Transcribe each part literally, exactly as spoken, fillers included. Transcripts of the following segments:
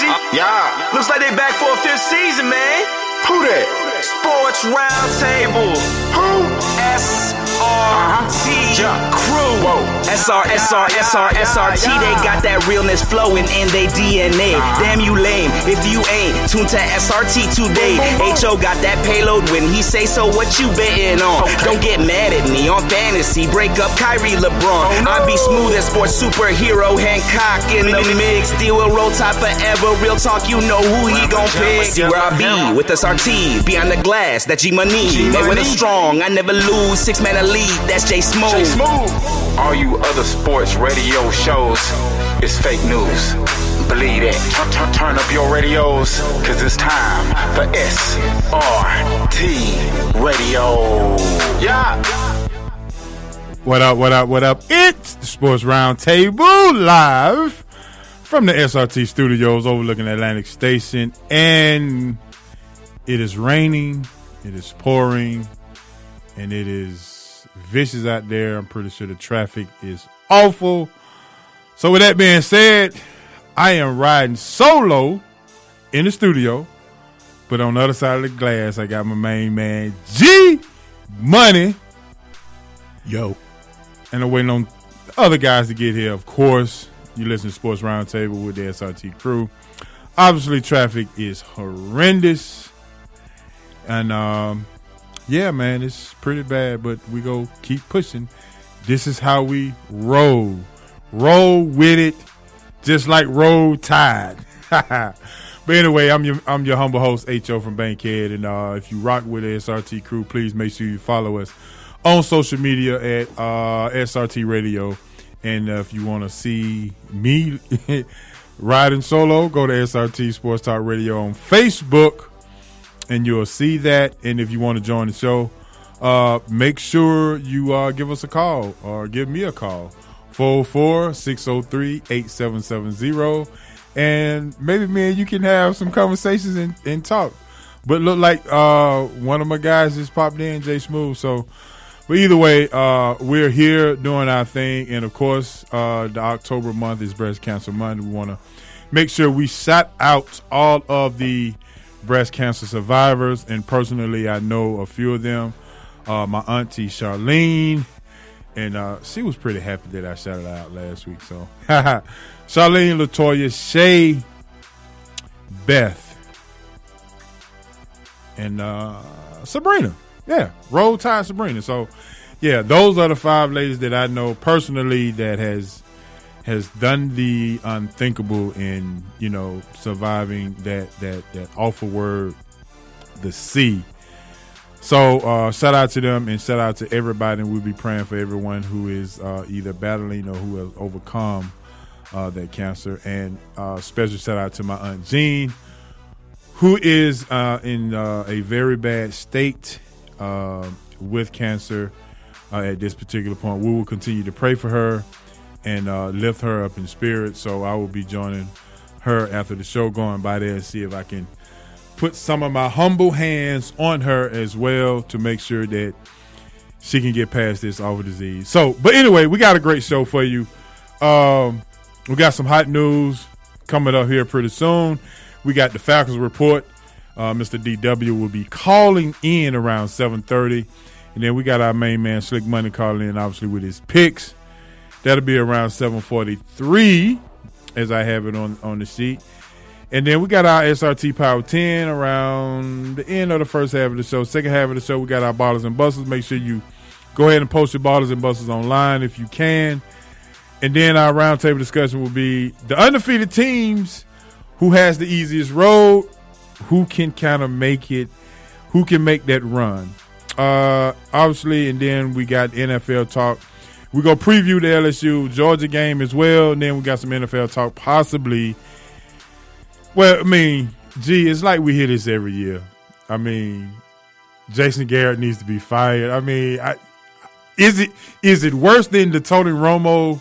G? Yeah. Looks like they back for a fifth season, man. Who that? Sports Roundtable. Who? S R T uh-huh. Crew. Whoa. S R, S R, S R, S R T. They got that realness flowing in they D N A. Uh-huh. Damn you lame if you ain't tuned to S R T today. H O got that payload when he say so. What you betting on? Okay. Don't get mad at me on fantasy. Break up Kyrie LeBron. Oh, no. I be smooth as sports superhero Hancock in the mix. Deal with roll tide forever. Real talk, you know who he gon' pick. See where I be with S R T. Behind the glass, that G-Money. They with a strong, I never lose. Six man elite, that's J Smooth. J Smooth. All you other sports radio shows is fake news. Believe it. Turn, turn, turn up your radios, cause it's time for S R T Radio. Yeah. What up, what up, what up? It's the Sports Roundtable live from the S R T studios overlooking Atlantic Station. And it is raining, it is pouring, and it is vicious out there. I'm pretty sure the traffic is awful. So with that being said, I am riding solo in the studio, but on the other side of the glass, I got my main man, G Money. Yo. And I'm waiting on other guys to get here. Of course, you listen to Sports Roundtable with the S R T crew. Obviously, traffic is horrendous. And, um, yeah, man, it's pretty bad, but we go keep pushing. This is how we roll. Roll with it, just like Roll Tide. But anyway, I'm your I'm your humble host, H O from Bankhead. And uh, if you rock with the S R T crew, please make sure you follow us on social media at uh, S R T Radio. And uh, if you want to see me riding solo, go to S R T Sports Talk Radio on Facebook, and you'll see that. And if you want to join the show, uh, make sure you uh, give us a call or give me a call, four oh four, six oh three, eight seven seven zero. And maybe me and you can have some conversations and, and talk. But look like uh, one of my guys just popped in, J Smooth. So, but either way, uh, we're here doing our thing. And, of course, uh, the October month is Breast Cancer Month. We want to make sure we shout out all of the breast cancer survivors. And personally, I know a few of them. Uh, my auntie, Charlene. And uh, she was pretty happy that I shouted her out last week. So, Charlene, LaToya, Shay, Beth, and uh, Sabrina. Yeah, Roll Tide Sabrina. So, yeah, those are the five ladies that I know personally that has has done the unthinkable in, you know, surviving that that that awful word, the C. So uh, shout out to them and shout out to everybody, and we'll be praying for everyone who is uh, either battling or who has overcome uh, that cancer. And uh, special shout out to my Aunt Jean, who is uh, in uh, a very bad state uh, with cancer uh, at this particular point. We will continue to pray for her and uh, lift her up in spirit. So I will be joining her after the show, going by there and see if I can put some of my humble hands on her as well to make sure that she can get past this awful disease. So, but anyway, we got a great show for you. Um, we got some hot news coming up here pretty soon. We got the Falcons report. Uh, Mister D W will be calling in around seven thirty. And then we got our main man, Slick Money, calling in, obviously, with his picks. That'll be around seven forty-three, as I have it on, on the sheet. And then we got our S R T Power ten around the end of the first half of the show. Second half of the show, we got our ballers and busters. Make sure you go ahead and post your ballers and busters online if you can. And then our roundtable discussion will be the undefeated teams, who has the easiest road, who can kind of make it, who can make that run. Uh, obviously, and then we got N F L talk. We're going to preview the L S U Georgia game as well. And then we got some N F L talk possibly. Well, I mean, gee, it's like we hear this every year. I mean, Jason Garrett needs to be fired. I mean, I, is it is it worse than the Tony Romo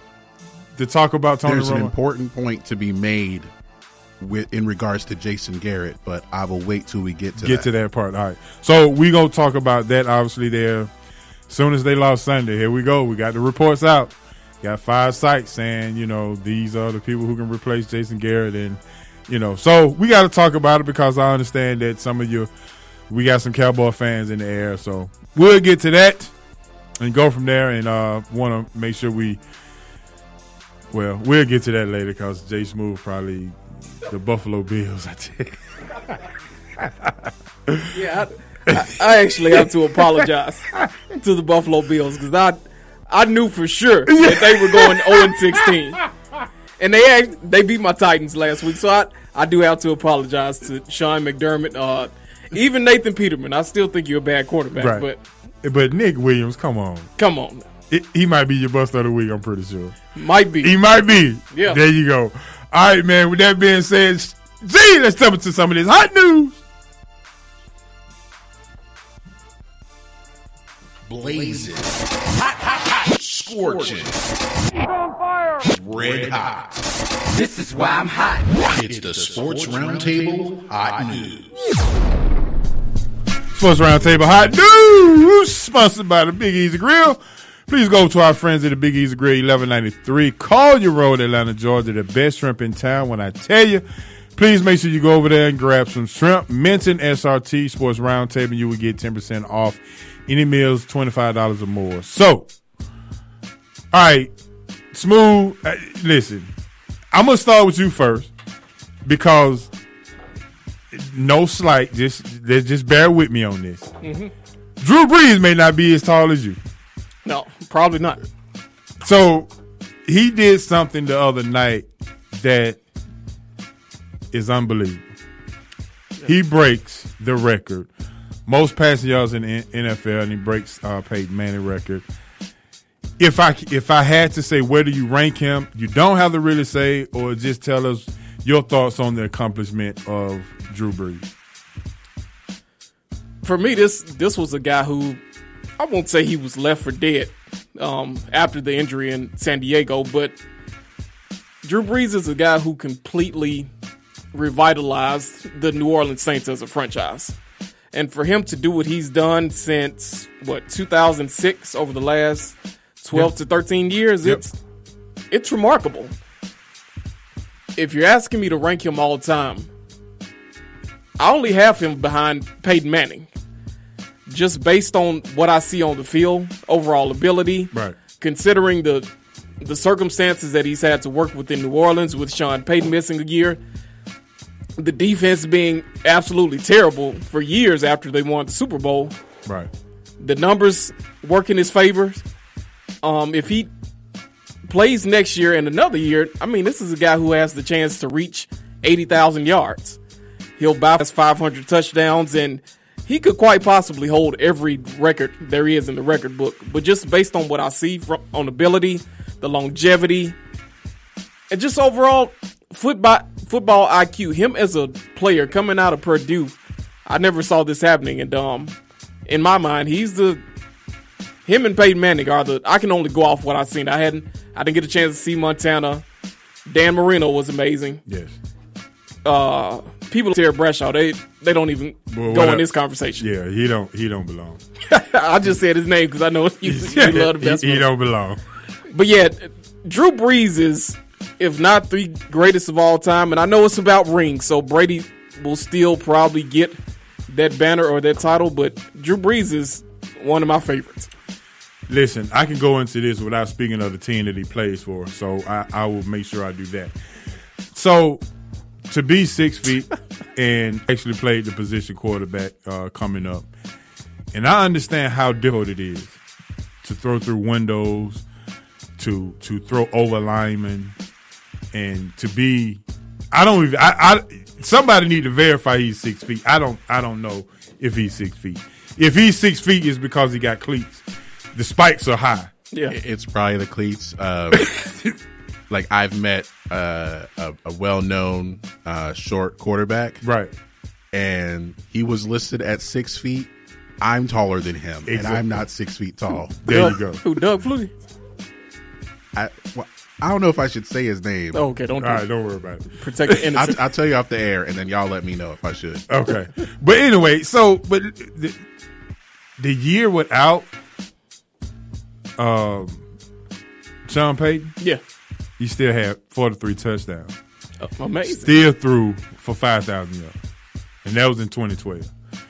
to talk about Tony There's Romo? There's an important point to be made with in regards to Jason Garrett, but I will wait till we get to get that. to that part. All right. So we're going to talk about that, obviously, there. As soon as they lost Sunday, here we go. We got the reports out. Got five sites saying, you know, these are the people who can replace Jason Garrett, and You know, so we got to talk about it because I understand that some of you, we got some Cowboy fans in the air. So we'll get to that and go from there. And uh, want to make sure we, well, we'll get to that later because Jay Smooth probably the Buffalo Bills. I tell you. Yeah, I, I actually have to apologize to the Buffalo Bills because I, I knew for sure that they were going oh and sixteen. And they act, they beat my Titans last week, so I, I do have to apologize to Sean McDermott. Uh, even Nathan Peterman, I still think you're a bad quarterback. Right. But but Nick Williams, come on. Come on. It, he might be your bust of the week, I'm pretty sure. Might be. He might be. Yeah. There you go. All right, man, with that being said, gee, let's jump into some of this hot news. Blazing. Hot, hot, hot. Scorching. On fire. Red hot. This is why I'm hot. It's the Sports Roundtable Hot News. Sports Roundtable Hot News, sponsored by the Big Easy Grill. Please go to our friends at the Big Easy Grill, eleven ninety-three Collier Road, Atlanta, Georgia, the best shrimp in town. When I tell you, please make sure you go over there and grab some shrimp. Mention S R T Sports Roundtable, and you will get ten percent off any meals, twenty-five dollars or more. So, all right, Smooth, uh, listen, I'm going to start with you first because no slight, just just bear with me on this. Mm-hmm. Drew Brees may not be as tall as you. No, probably not. So he did something the other night that is unbelievable. He breaks the record. Most passing yards in the N F L, and he breaks uh, Peyton Manning record. If I if I had to say where do you rank him, you don't have to really say, or just tell us your thoughts on the accomplishment of Drew Brees. For me, this this was a guy who, I won't say he was left for dead um, after the injury in San Diego, but Drew Brees is a guy who completely revitalized the New Orleans Saints as a franchise. And for him to do what he's done since, what, two thousand six, over the last twelve yep. to thirteen years, yep. it's it's remarkable. If you're asking me to rank him all time, I only have him behind Peyton Manning. Just based on what I see on the field, overall ability, right. considering the the circumstances that he's had to work with in New Orleans with Sean Payton missing a year, the defense being absolutely terrible for years after they won the Super Bowl. Right. The numbers work in his favor. Um, if he plays next year and another year, I mean, this is a guy who has the chance to reach eighty thousand yards. He'll bypass five hundred touchdowns, and he could quite possibly hold every record there is in the record book. But just based on what I see from, on ability, the longevity, and just overall football football I Q, him as a player coming out of Purdue, I never saw this happening. And um, in my mind, he's the him and Peyton Manning are the. I can only go off what I've seen. I hadn't. I didn't get a chance to see Montana. Dan Marino was amazing. Yes. Uh, people, Terry Bradshaw, they they don't even well, go in this conversation. Yeah, he don't. He don't belong. I just said his name because I know you, you love the best. he, he don't belong. But yeah, Drew Brees is, if not the greatest of all time, and I know it's about rings, so Brady will still probably get that banner or that title, but Drew Brees is one of my favorites. Listen, I can go into this without speaking of the team that he plays for, so I, I will make sure I do that. So, to be six feet and actually played the position quarterback uh, coming up, and I understand how difficult it is to throw through windows, to to throw over linemen, and to be. I don't even. I, I somebody need to verify he's six feet. I don't. I don't know if he's six feet. If he's six feet, it's because he got cleats. The spikes are high. Yeah, it's probably the cleats. Um, like I've met uh, a, a well-known uh, short quarterback, right? And he was listed at six feet. I'm taller than him, exactly. And I'm not six feet tall. There Doug, you go. Who, Doug Flutie? I well, I don't know if I should say his name. Oh, okay, don't. Do All right, don't worry about it. Protect the innocent. I'll, I'll tell you off the air, and then y'all let me know if I should. Okay, but anyway, so but the, the year without um, Sean Payton, yeah, he still had forty-three touchdowns. Amazing. Still threw for five thousand yards. And that was in twenty twelve.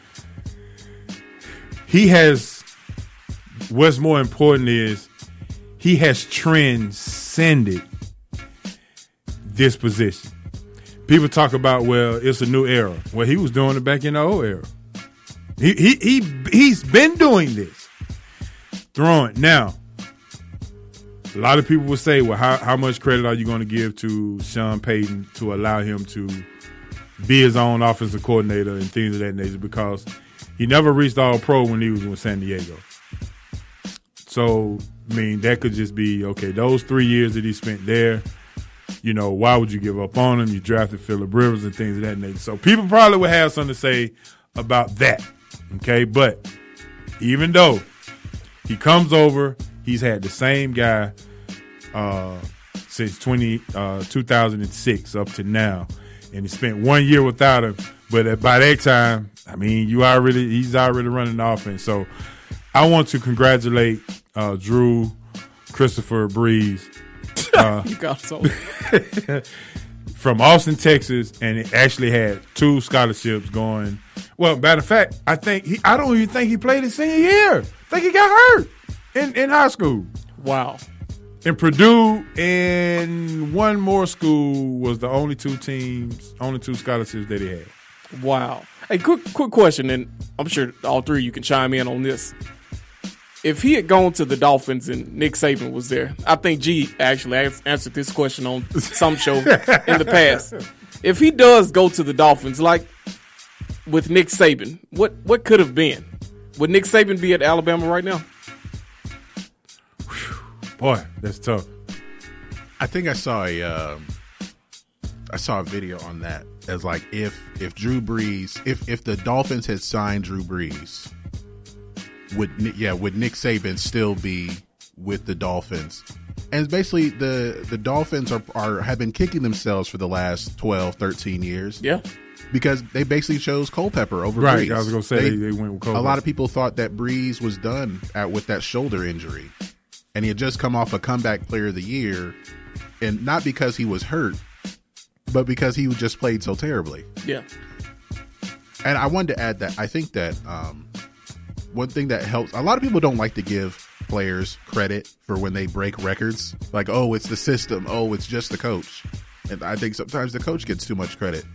He has, what's more important is he has transcended this position. People talk about, well, it's a new era. Well, he was doing it back in the old era. He he he he's been doing this. Throwing. Now, a lot of people will say, well, how, how much credit are you going to give to Sean Payton to allow him to be his own offensive coordinator and things of that nature? Because he never reached all pro when he was with San Diego. So, I mean, that could just be, okay, those three years that he spent there, you know, why would you give up on him? You drafted Phillip Rivers and things of that nature. So people probably would have something to say about that, okay? But even though he comes over, he's had the same guy uh, since twenty, uh, two thousand six up to now, and he spent one year without him. But by that time, I mean, you already he's already running the offense. So I want to congratulate uh, Drew Christopher Brees. Uh, you got so from Austin, Texas, and it actually had two scholarships going. Well, matter of fact, I think he, I don't even think he played his senior year. I think he got hurt in, in high school. Wow. And Purdue and one more school was the only two teams, only two scholarships that he had. Wow. Hey, quick quick question, and I'm sure all three of you can chime in on this. If he had gone to the Dolphins and Nick Saban was there, I think G actually answered this question on some show in the past. If he does go to the Dolphins, like with Nick Saban, what, what could have been? Would Nick Saban be at Alabama right now? Boy, that's tough. I think I saw a, uh, I saw a video on that as like if if Drew Brees, if if the Dolphins had signed Drew Brees, would yeah would Nick Saban still be with the Dolphins? And basically the the Dolphins are are have been kicking themselves for the last twelve, thirteen years. Yeah. Because they basically chose Culpepper over right, Brees. I was going to say they, they, they went with Culpepper. A lot of people thought that Brees was done at with that shoulder injury. And he had just come off a comeback player of the year. And not because he was hurt, but because he just played so terribly. Yeah. And I wanted to add that I think that um, one thing that helps, a lot of people don't like to give players credit for when they break records. Like, oh, it's the system. Oh, it's just the coach. And I think sometimes the coach gets too much credit.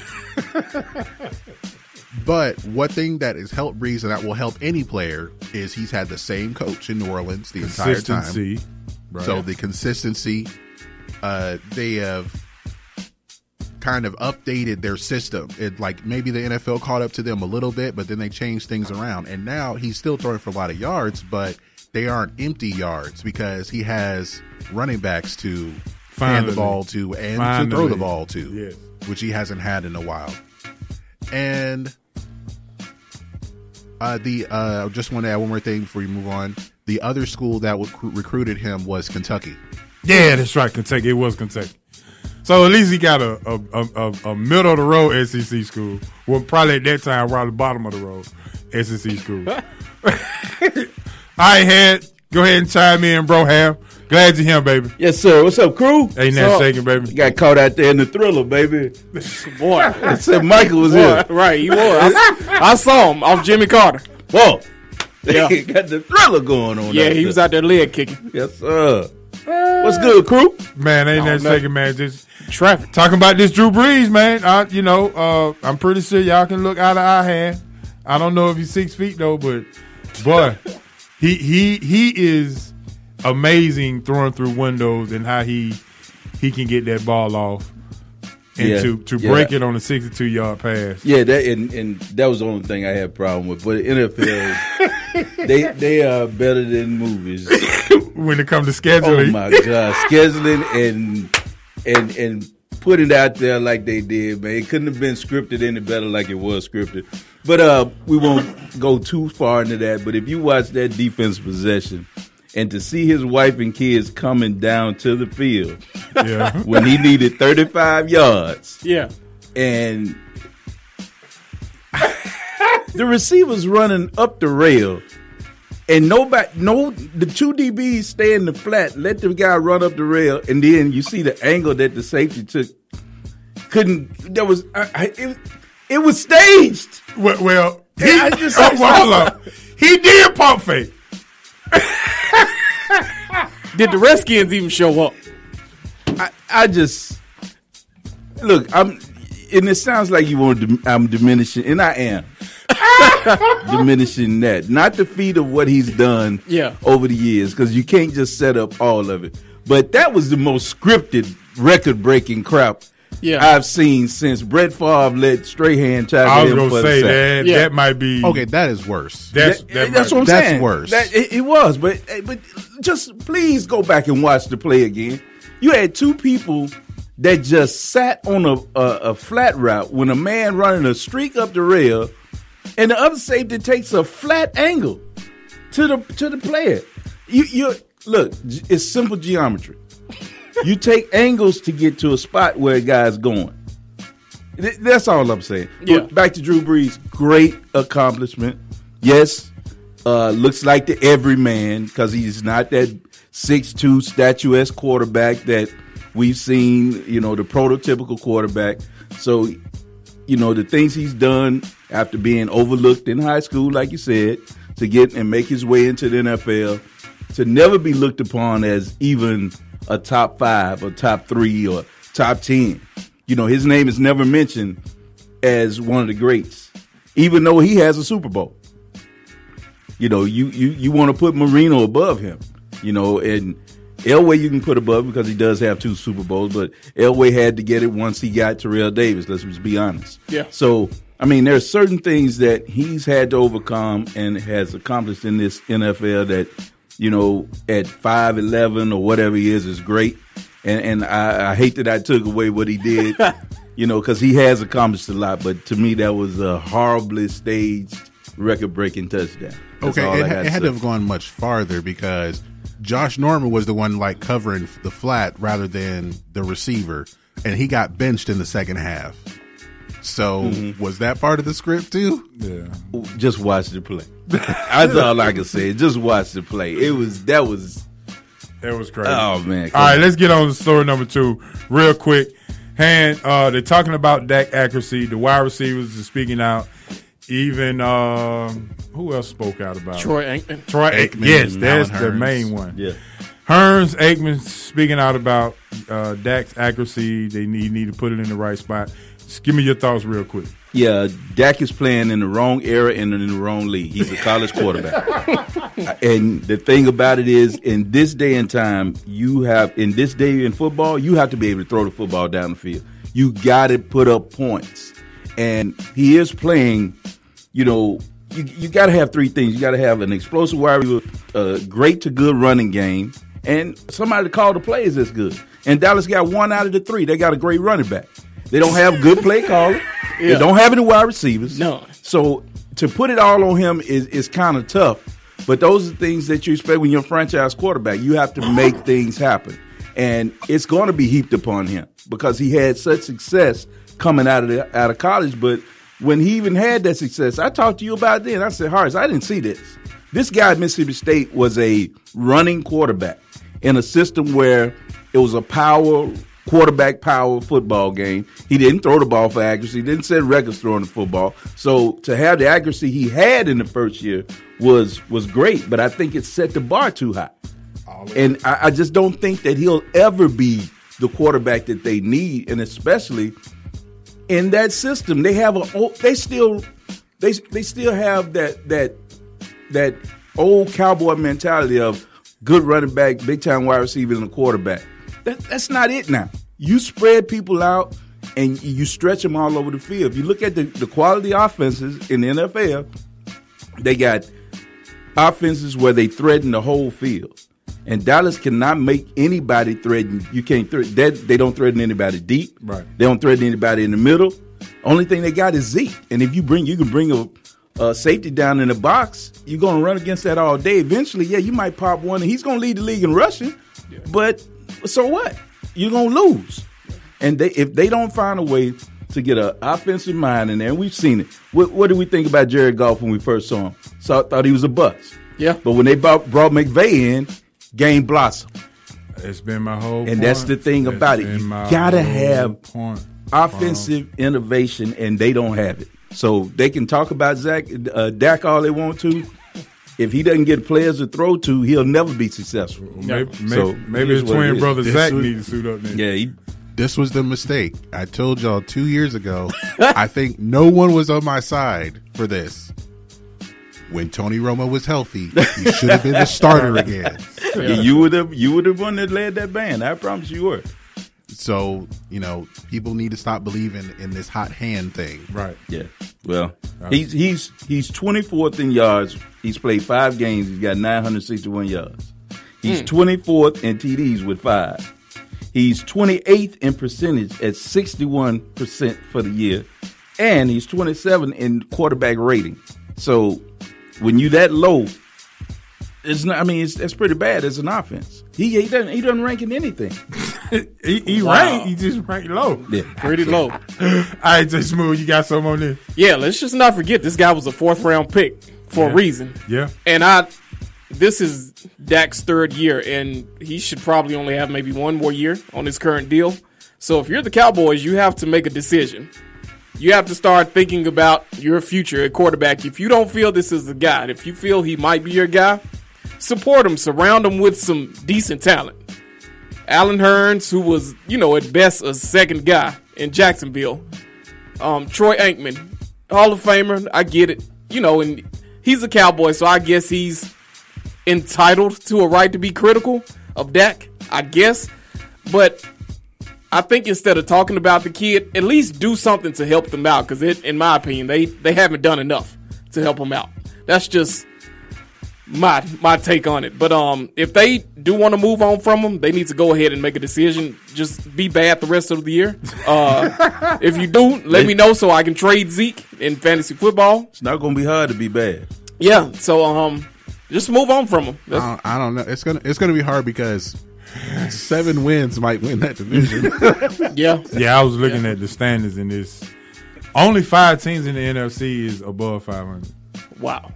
But one thing that has helped Brees and that will help any player is he's had the same coach in New Orleans the entire time. Right. So the consistency, uh, they have kind of updated their system. It like maybe the N F L caught up to them a little bit, but then they changed things around. And now he's still throwing for a lot of yards, but they aren't empty yards because he has running backs to Finally. hand the ball to and Finally. to throw the ball to, yes. which he hasn't had in a while. And uh, the uh, I just want to add one more thing before you move on. The other school that w- recruited him was Kentucky. Yeah, that's right, Kentucky. It was Kentucky. So at least he got a a, a, a middle of the road S E C school. Well, probably at that time around the bottom of the road S E C school. I had go ahead and chime in, bro. Ham. Glad you're here, baby. Yes, sir. What's up, crew? Ain't that shaking, baby? You got caught out there in the Thriller, baby. Boy, I said Michael was Boy, here. Right, he was. I, I saw him off Jimmy Carter. Whoa. Yeah. Got the Thriller going on. Yeah, out he there. was out there leg kicking. Yes, sir. What's good, crew? Man, ain't Oh, that man. shaking, man? Just Traffic. talking about this Drew Brees, man. I, you know, uh, I'm pretty sure y'all can look out of our hand. I don't know if he's six feet though, but boy, he he he is amazing throwing through windows and how he he can get that ball off and Yeah, to, to yeah. break it on a sixty-two yard pass. Yeah, that and, and that was the only thing I had a problem with. But N F L, they they are better than movies. When it comes to Oh scheduling, my God, scheduling and and and put it out there like they did, man. It couldn't have been scripted any better like it was scripted. But uh, we won't go too far into that. But if you watch that defense possession and to see his wife and kids coming down to the field yeah, when he needed thirty-five yards Yeah. and the receivers running up the rail and nobody, no, the two D Bs stay in the flat, let the guy run up the rail, and then you see the angle that the safety took couldn't. There was I, I, it, it was staged. Well, well he, I just, oh, well, hold up. He did pump fake. Did the Redskins even show up? I, I just look. I'm, and it sounds like you want to. I'm diminishing, and I am diminishing that. Not the feat of what he's done, yeah. over the years, because you can't just set up all of it. But that was the most scripted, record-breaking crap yeah. I've seen since Brett Favre let Strahan try to I was him gonna for say the that yeah. that might be Okay, that is worse. That's That- that that's might what I'm be- That's saying. worse. That, it, it was, but but just please go back and watch the play again. You had two people that just sat on a, a, a flat route when a man running a streak up the rail, and the other safety takes a flat angle to the to the player. You you look, it's simple geometry. You take angles to get to a spot where a guy's going. Th- That's all I'm saying. Yeah. But back to Drew Brees, great accomplishment. Yes, uh, looks like the everyman because he's not that six two statuesque quarterback that we've seen, you know, the prototypical quarterback. So, you know, the things he's done after being overlooked in high school, like you said, to get and make his way into the N F L, to never be looked upon as even a top five or top three or top ten. You know, his name is never mentioned as one of the greats, even though he has a Super Bowl. You know, you you, you want to put Marino above him, you know, and Elway you can put above because he does have two Super Bowls, but Elway had to get it once he got Terrell Davis, let's just be honest. Yeah. So, I mean, there are certain things that he's had to overcome and has accomplished in this N F L that, you know, at five eleven or whatever he is, is great. And, and I, I hate that I took away what he did, you know, because he has accomplished a lot. But to me, that was a horribly staged, record-breaking touchdown. That's Okay, all it, I ha- got it had say. to have gone much farther because Josh Norman was the one like covering the flat rather than the receiver, and he got benched in the second half. So Mm-hmm. was that part of the script too? Yeah. Just watch the play. That's all I can say. Just watch the play. It was that was. That was crazy. Oh man! All right, let's get on to story number two real quick. Han, uh, they're talking about Dak accuracy. The wide receivers are speaking out. Even um, who else spoke out about Troy it? Aikman. Troy Aikman. Aikman, Yes, that's Alan the Hearns. main one. Yeah. Hearns, Aikman speaking out about uh, Dak's accuracy. They need need to put it in the right spot. Just give me your thoughts real quick. Yeah, Dak is playing in the wrong era and in the wrong league. He's a college quarterback. And the thing about it is, in this day and time, you have, in this day in football, you have to be able to throw the football down the field. You got to put up points. And he is playing, you know, you, you got to have three things. You got to have an explosive wide receiver, a great to good running game, and somebody to call the plays that's good. And Dallas got one out of the three. They got a great running back. They don't have good play caller. Yeah. They don't have any wide receivers. No. So to put it all on him is, is kind of tough. But those are things that you expect when you're a franchise quarterback. You have to make things happen. And it's going to be heaped upon him because he had such success coming out of the, out of college. But when he even had that success, I talked to you about it then. I said, Harris, I didn't see this. This guy at Mississippi State was a running quarterback in a system where it was a power quarterback power football game. He didn't throw the ball for accuracy. He didn't set records throwing the football. So to have the accuracy he had in the first year was was great. But I think it set the bar too high. And I, I just don't think that he'll ever be the quarterback that they need, and especially in that system, they have a they still they they still have that that that old cowboy mentality of good running back, big time wide receiver, and a quarterback. That, that's not it now. You spread people out and you stretch them all over the field. If you look at the, the quality offenses in the N F L, they got offenses where they threaten the whole field. And Dallas cannot make anybody threaten. You can't threaten. They don't threaten anybody deep. Right. They don't threaten anybody in the middle. Only thing they got is Zeke. And if you bring, you can bring a, a safety down in the box. You're going to run against that all day. Eventually, yeah, you might pop one, and he's going to lead the league in rushing. Yeah. But so what? You're going to lose. And they, if they don't find a way to get an offensive mind in there, and we've seen it. What, what did we think about Jared Goff when we first saw him? So I thought he was a bust. Yeah. But when they brought, brought McVay in, game blossom. It's been my whole and point. that's the thing It's about it. been You my gotta whole have point. offensive um, innovation, and they don't have it. So they can talk about Zach uh, Dak all they want to. If he doesn't get players to throw to, he'll never be successful. Maybe, so maybe, maybe his twin brother Zach was, needs to suit up. Then. Yeah, he, this was the mistake. I told y'all two years ago. I think no one was on my side for this. When Tony Romo was healthy, he should have been the starter again. Yeah, you would have you would have one that led that band. I promise you were. So, you know, people need to stop believing in this hot hand thing. Right. Yeah. Well, he's he's he's twenty-fourth in yards. He's played five games. He's got nine hundred sixty-one yards. He's mm. twenty-fourth in T Ds with five. He's twenty-eighth in percentage at sixty-one percent for the year. And he's twenty-seventh in quarterback rating. So when you that low, it's not. I mean, it's, it's pretty bad as an offense. He he doesn't he doesn't rank in anything. he he wow. ranked. He just ranked low. Yeah, pretty low. All right, Jay Smooth, you got some on this? Yeah, let's just not forget this guy was a fourth round pick for yeah. a reason. Yeah, and I. This is Dak's third year, and he should probably only have maybe one more year on his current deal. So if you're the Cowboys, you have to make a decision. You have to start thinking about your future at quarterback. If you don't feel this is the guy, if you feel he might be your guy, support him. Surround him with some decent talent. Allen Hurns, who was, you know, at best a second guy in Jacksonville. Um, Troy Aikman, Hall of Famer. I get it. You know, and he's a Cowboy, so I guess he's entitled to a right to be critical of Dak, I guess. But I think instead of talking about the kid, at least do something to help them out, because in my opinion, they, they haven't done enough to help him out. That's just my my take on it. But um, if they do want to move on from him, they need to go ahead and make a decision. Just be bad the rest of the year. Uh, if you do, let me know so I can trade Zeke in fantasy football. It's not going to be hard to be bad. Yeah, so um, just move on from him. I don't, I don't know. It's gonna it's gonna be hard because seven wins might win that division. yeah, yeah. I was looking yeah. at the standings in this. Only five teams in the N F C is above five hundred. Wow.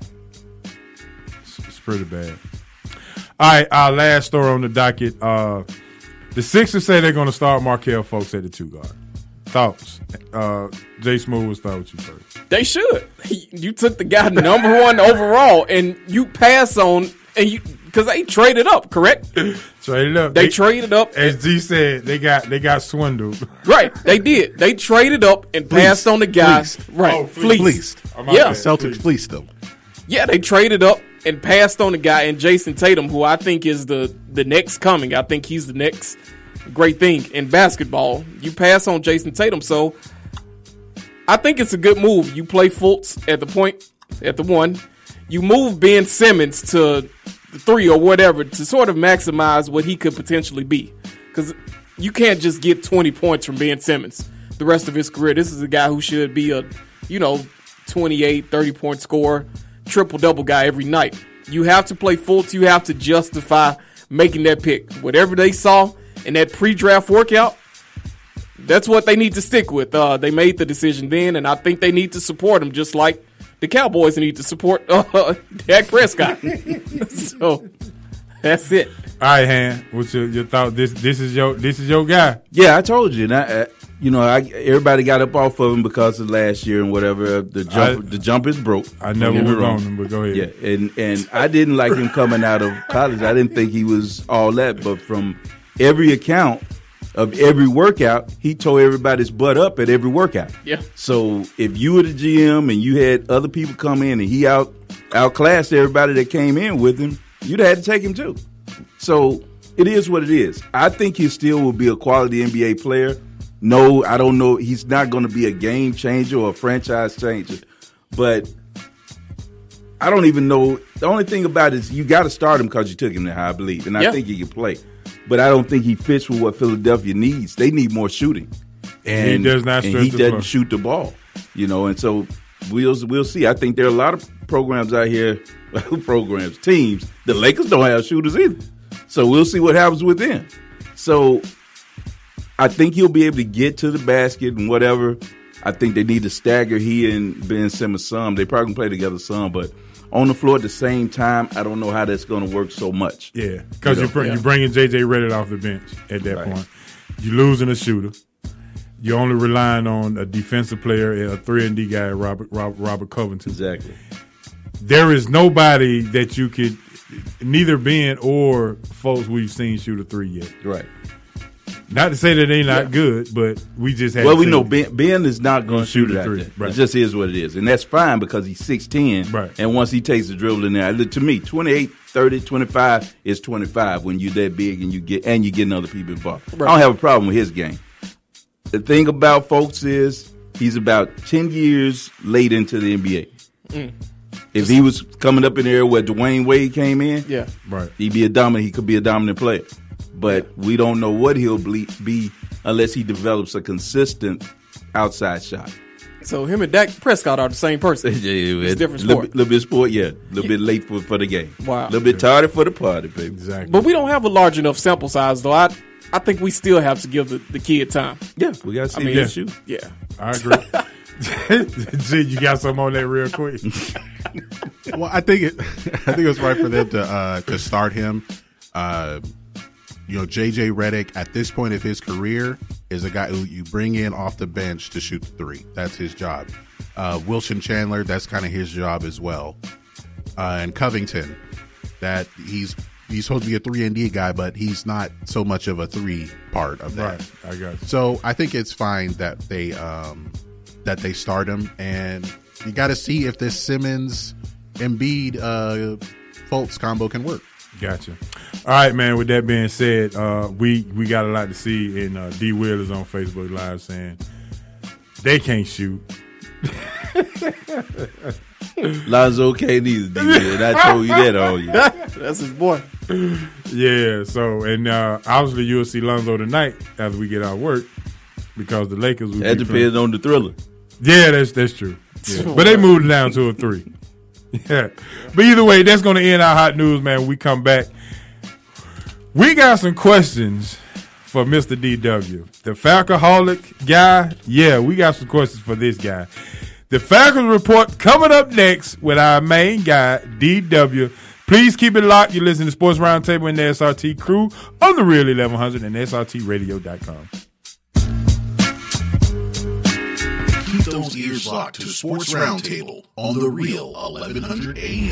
It's pretty bad. All right, our last story on the docket. Uh, the Sixers say they're going to start Markelle Fultz at the two guard. Thoughts? Uh, Jay Smooth, will start with you first. They should. You took the guy number one overall, and you pass on, and you because they traded up, correct? Traded up. They, they traded up. As G said, they got they got swindled. Right, they did. They traded up and fleeced. passed on the guy. Fleeced. Right, oh, fleeced. fleeced. Yeah, Celtics fleeced them. Yeah, they traded up and passed on the guy and Jason Tatum, who I think is the, the next coming. I think he's the next great thing in basketball. You pass on Jason Tatum, so I think it's a good move. You play Fultz at the point, at the one. You move Ben Simmons to the three or whatever to sort of maximize what he could potentially be. Because you can't just get twenty points from Ben Simmons the rest of his career. This is a guy who should be a, you know, twenty-eight, thirty-point scorer, triple-double guy every night. You have to play Fultz. You have to justify making that pick. Whatever they saw in that pre-draft workout, that's what they need to stick with. Uh, they made the decision then, and I think they need to support him just like the Cowboys need to support uh, Dak Prescott. So that's it. All right, Han. What's your, your thought? This this is your this is your guy. Yeah, I told you. And I, I, you know, I, everybody got up off of him because of last year and whatever. The jump, I, the jump is broke. I never was on him, but go ahead. Yeah, and and I didn't like him coming out of college. I didn't think he was all that, but from every account of every workout, he tore everybody's butt up at every workout. Yeah. So if you were the G M and you had other people come in and he out outclassed everybody that came in with him, you'd have had to take him too. So it is what it is. I think he still will be a quality N B A player. No, I don't know. He's not going to be a game changer or a franchise changer. But I don't even know. The only thing about it is you got to start him because you took him there, I believe. And I yeah. think he can play. But I don't think he fits with what Philadelphia needs. They need more shooting. And he does not and he doesn't shoot the ball. You know, and so we'll, we'll see. I think there are a lot of programs out here, programs, teams. The Lakers don't have shooters either. So we'll see what happens with them. So I think he'll be able to get to the basket and whatever. I think they need to stagger he and Ben Simmons some. They probably can play together some, but on the floor at the same time, I don't know how that's going to work so much. Yeah, because you know? you're, yeah. you're bringing J J Redick off the bench at that right. point. You're losing a shooter. you're only relying on a defensive player and a three and D guy, Robert Robert, Robert Covington. Exactly. There is nobody that you could, neither Ben or folks we've seen shoot a three yet. Right. Not to say that they're not yeah. good, but we just have. Well, we know Ben, Ben is not going to shoot, shoot it three. Right. It just is what it is. And that's fine because he's six ten. Right. And once he takes the dribble in there, to me, twenty-eight, thirty, twenty-five is twenty-five when you're that big and you get and you're getting other people involved. Right. I don't have a problem with his game. The thing about folks is he's about ten years late into the N B A. Mm. If he was coming up in the area where Dwayne Wade came in, yeah, right, he'd be a dominant. He could be a dominant player. But we don't know what he'll be unless he develops a consistent outside shot. So him and Dak Prescott are the same person. yeah, it's it's different sport. sport. A little bit sport, yeah. A little yeah. bit late for, for the game. Wow. A little bit tardy for the party, baby. Exactly. But we don't have a large enough sample size, though. I I think we still have to give the, the kid time. Yeah, we got to see I mean, him yeah. shoot. Yeah. I agree. Gee, you got something on that real quick? Well, I think it. I think it was right for them to uh, to start him. Uh, you know, J J Redick at this point of his career is a guy who you bring in off the bench to shoot the three. That's his job. Uh, Wilson Chandler, that's kind of his job as well. Uh, and Covington, that he's he's supposed to be a three and D guy, but he's not so much of a three part of that. Right, I got you. So I think it's fine that they um, that they start him, and you got to see if this Simmons Embiid uh, Fultz combo can work. Gotcha. All right, man. With that being said, uh, we we got a lot to see, and uh, D Will is on Facebook Live saying they can't shoot. Lonzo can't either, D Will. I told you that all year. That's his boy. Yeah. So, and uh, obviously you'll see Lonzo tonight after we get our work because the Lakers. Will that be depends playing. on the Thriller. Yeah, that's that's true. Yeah. But they moved it down to a three. Yeah. But either way, that's going to end our hot news, man. When we come back, we got some questions for Mister D W. The Falcoholic guy, yeah, we got some questions for this guy. The Falcons report coming up next with our main guy, D W. Please keep it locked. You're listening to Sports Roundtable and the S R T crew on the Real eleven hundred and S R T radio dot com. Keep those ears locked to Sports Roundtable on the Real eleven hundred A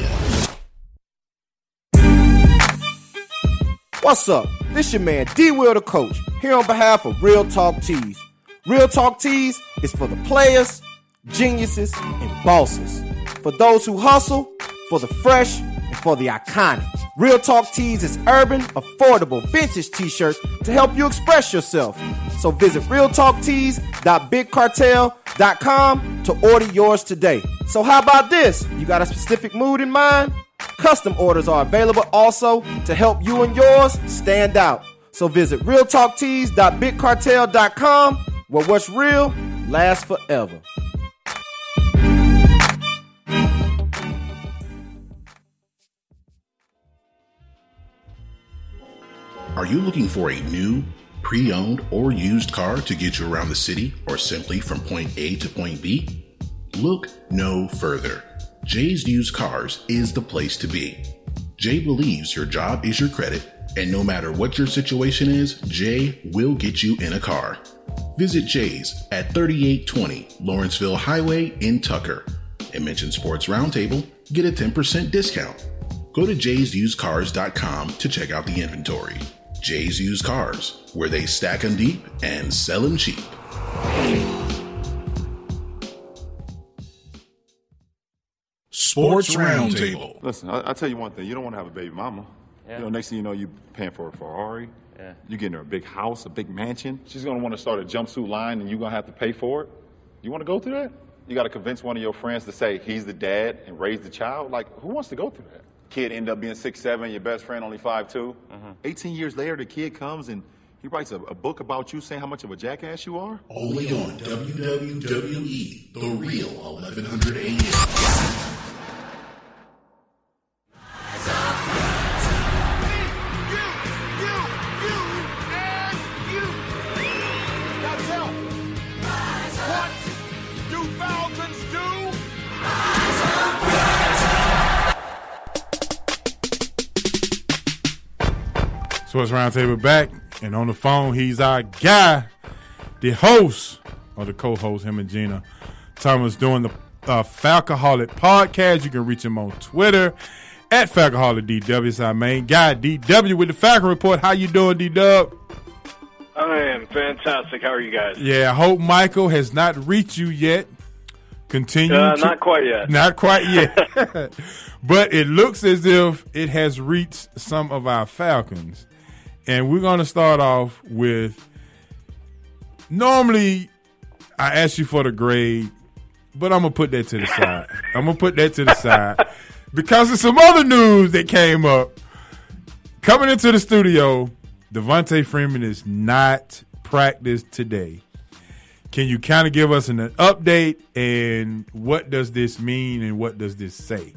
M. What's up? This your man D Will the Coach here on behalf of Real Talk Tees. Real Talk Tees is for the players, geniuses, and bosses. For those who hustle, for the fresh, and for the iconic. Real Talk Tees is urban, affordable, vintage t-shirts to help you express yourself. So visit real talk tees dot big cartel dot com to order yours today. So how about this? You got a specific mood in mind? Custom orders are available also to help you and yours stand out. So visit real talk tees dot big cartel dot com where what's real lasts forever. Are you looking for a new, pre-owned, or used car to get you around the city or simply from point A to point B? Look no further. Jay's Used Cars is the place to be. Jay believes your job is your credit, and no matter what your situation is, Jay will get you in a car. Visit Jay's at thirty-eight twenty Lawrenceville Highway in Tucker and mention Sports Roundtable, get a ten percent discount. Go to jays used cars dot com to check out the inventory. Jay's Used Cars, where they stack them deep and sell them cheap. Sports Roundtable. Listen, I, I'll tell you one thing. You don't want to have a baby mama. Yeah. You know, next thing you know, you're paying for a Ferrari. Yeah. You're getting her a big house, a big mansion. She's going to want to start a jumpsuit line, and you're going to have to pay for it. You want to go through that? You got to convince one of your friends to say he's the dad and raise the child? Like, who wants to go through that? Kid end up being six seven, your best friend only five two. Mm-hmm. eighteen years later, the kid comes and he writes a, a book about you saying how much of a jackass you are? Only on W W W E, The Real eleven hundred A M. Sports Roundtable back, and on the phone, he's our guy, the host or the co-host, him and Gina Thomas, doing the uh, Falcoholic podcast. You can reach him on Twitter at Falcoholic D W. It's our main guy, D W, with the Falcon Report. How you doing, D W? I am fantastic. How are you guys? Yeah, I hope Michael has not reached you yet. Continue. Uh, to, not quite yet. Not quite yet. But it looks as if it has reached some of our Falcons. And we're going to start off with, normally I ask you for the grade, but I'm going to put that to the side. I'm going to put that to the side because of some other news that came up. Coming into the studio, Devontae Freeman is not practiced today. Can you kind of give us an update, and what does this mean and what does this say?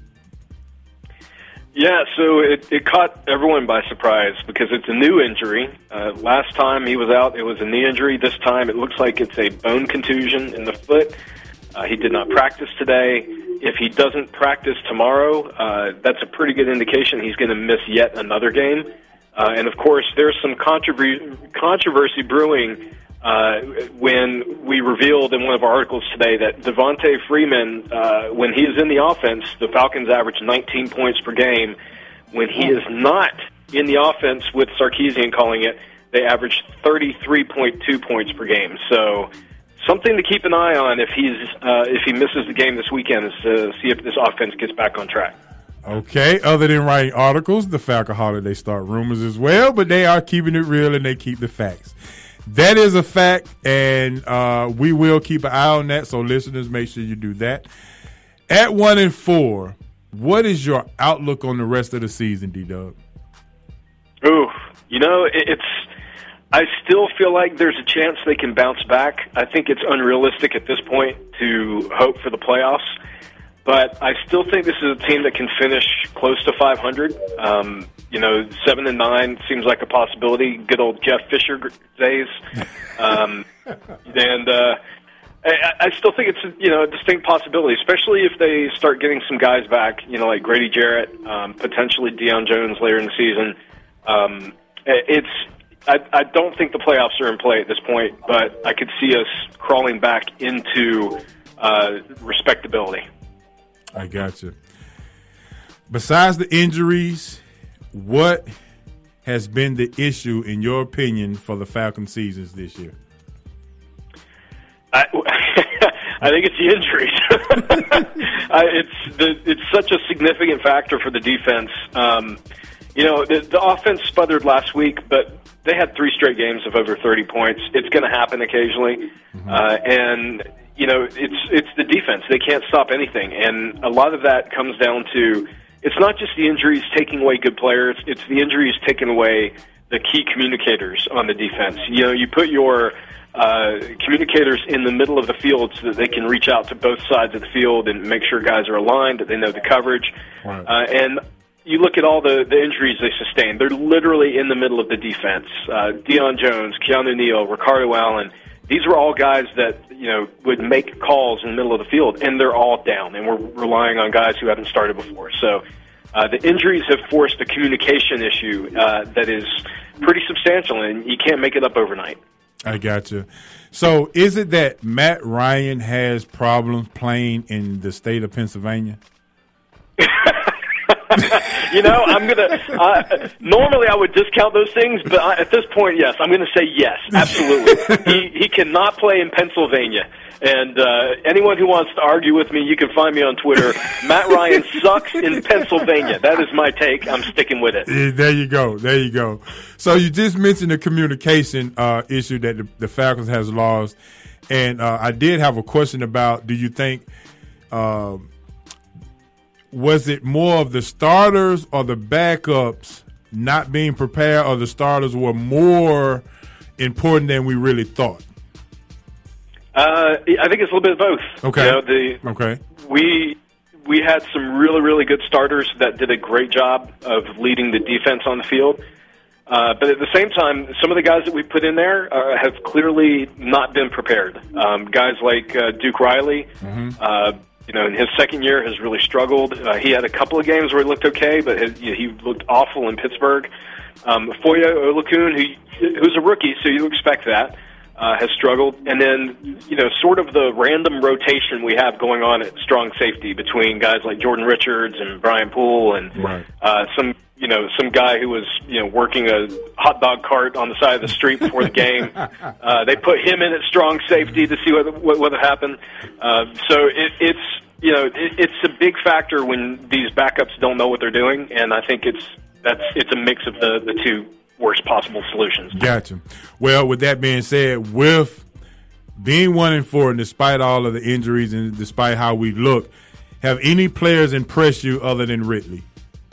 Yeah, so it, it caught everyone by surprise because it's a new injury. Uh, last time he was out, it was a knee injury. This time it looks like it's a bone contusion in the foot. Uh, he did not practice today. If he doesn't practice tomorrow, uh, that's a pretty good indication he's going to miss yet another game. Uh, and, of course, there's some controversy, controversy brewing uh, when we revealed in one of our articles today that Devontae Freeman, uh, when he is in the offense, the Falcons average nineteen points per game. When he is not in the offense, with Sarkisian calling it, they average thirty-three point two points per game. So something to keep an eye on if he's uh, if he misses the game this weekend is to see if this offense gets back on track. Okay, other than writing articles, the Falcoholic, they start rumors as well, but they are keeping it real and they keep the facts. That is a fact, and uh, we will keep an eye on that, so listeners, make sure you do that. At one and four, what is your outlook on the rest of the season, D-Dub? Ooh, you know, it's I still feel like there's a chance they can bounce back. I think it's unrealistic at this point to hope for the playoffs. But I still think this is a team that can finish close to five hundred. Um, you know, seven and nine seems like a possibility. Good old Jeff Fisher days, um, and uh, I, I still think it's a, you know a distinct possibility, especially if they start getting some guys back. You know, like Grady Jarrett, um, potentially Deion Jones later in the season. Um, it's I, I don't think the playoffs are in play at this point, but I could see us crawling back into uh, respectability. I got you. Besides the injuries, what has been the issue, in your opinion, for the Falcon seasons this year? I, I think it's the injuries. I, it's the, it's such a significant factor for the defense. Um, you know, the, the offense sputtered last week, but they had three straight games of over thirty points. It's going to happen occasionally, mm-hmm. uh, and you know, it's it's the defense. They can't stop anything, and a lot of that comes down to it's not just the injuries taking away good players. It's the injuries taking away the key communicators on the defense. You know, you put your uh, communicators in the middle of the field so that they can reach out to both sides of the field and make sure guys are aligned, that they know the coverage. Right. Uh, and you look at all the, the injuries they sustained. They're literally in the middle of the defense. Uh, Deion Jones, Keanu Neal, Ricardo Allen. These were all guys that, you know, would make calls in the middle of the field, and they're all down, and we're relying on guys who haven't started before. So uh, the injuries have forced a communication issue uh, that is pretty substantial, and you can't make it up overnight. I got you. So is it that Matt Ryan has problems playing in the state of Pennsylvania? You know, I'm gonna. Uh, normally, I would discount those things, but I, at this point, yes, I'm going to say yes, absolutely. he he cannot play in Pennsylvania, and uh, anyone who wants to argue with me, you can find me on Twitter. Matt Ryan sucks in Pennsylvania. That is my take. I'm sticking with it. There you go. There you go. So you just mentioned the communication uh, issue that the, the Falcons has lost, and uh, I did have a question about: do you think? Uh, Was it more of the starters or the backups not being prepared, or the starters were more important than we really thought? Uh, I think it's a little bit of both. Okay. You know, the, okay. We we had some really, really good starters that did a great job of leading the defense on the field. Uh, but at the same time, some of the guys that we put in there uh, have clearly not been prepared. Um, guys like uh, Duke Riley, mm-hmm. uh, you know, in his second year has really struggled. Uh, he had a couple of games where he looked okay, but his, you know, he looked awful in Pittsburgh. Um, Foye Olokun, who, who's a rookie, so you expect that. uh, has struggled. And then, you know, sort of the random rotation we have going on at strong safety between guys like Jordan Richards and Brian Poole and right. uh, some, you know, some guy who was, you know, working a hot dog cart on the side of the street before the game. Uh, they put him in at strong safety to see what what, what would happen. Uh, so it, it's, you know, it, it's a big factor when these backups don't know what they're doing, and I think it's that's it's a mix of the, the two worst possible solutions. Gotcha. Well, with that being said, with being one and four, and despite all of the injuries and despite how we look, have any players impressed you other than Ridley?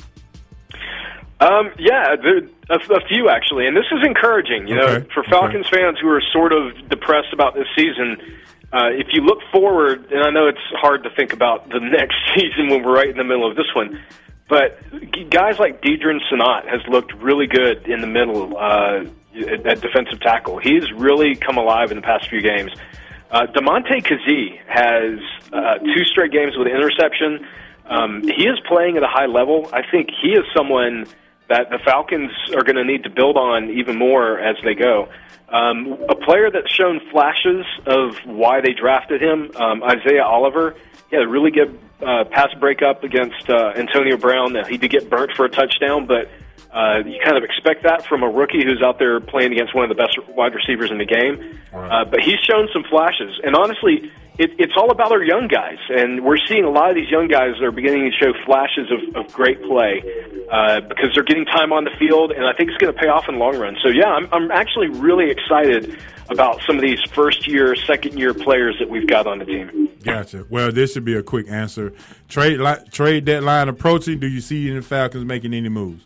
Um, yeah, there, a, a few actually, and this is encouraging. You okay. know, for Falcons okay. fans who are sort of depressed about this season, uh, if you look forward, and I know it's hard to think about the next season when we're right in the middle of this one, but guys like Deidrin Senat has looked really good in the middle uh, at defensive tackle. He's really come alive in the past few games. Uh, Damontae Kazee has uh, two straight games with an interception. Um, he is playing at a high level. I think he is someone that the Falcons are going to need to build on even more as they go. Um, a player that's shown flashes of why they drafted him, um, Isaiah Oliver. He had a really good uh, pass breakup against uh, Antonio Brown. He did get burnt for a touchdown, but uh, you kind of expect that from a rookie who's out there playing against one of the best wide receivers in the game. Uh, but he's shown some flashes. And honestly, it, it's all about our young guys. And we're seeing a lot of these young guys that are beginning to show flashes of, of great play uh, because they're getting time on the field, and I think it's going to pay off in the long run. So, yeah, I'm, I'm actually really excited about some of these first-year, second-year players that we've got on the team. Gotcha. Well, this should be a quick answer. Trade, li- trade deadline approaching. Do you see any Falcons making any moves?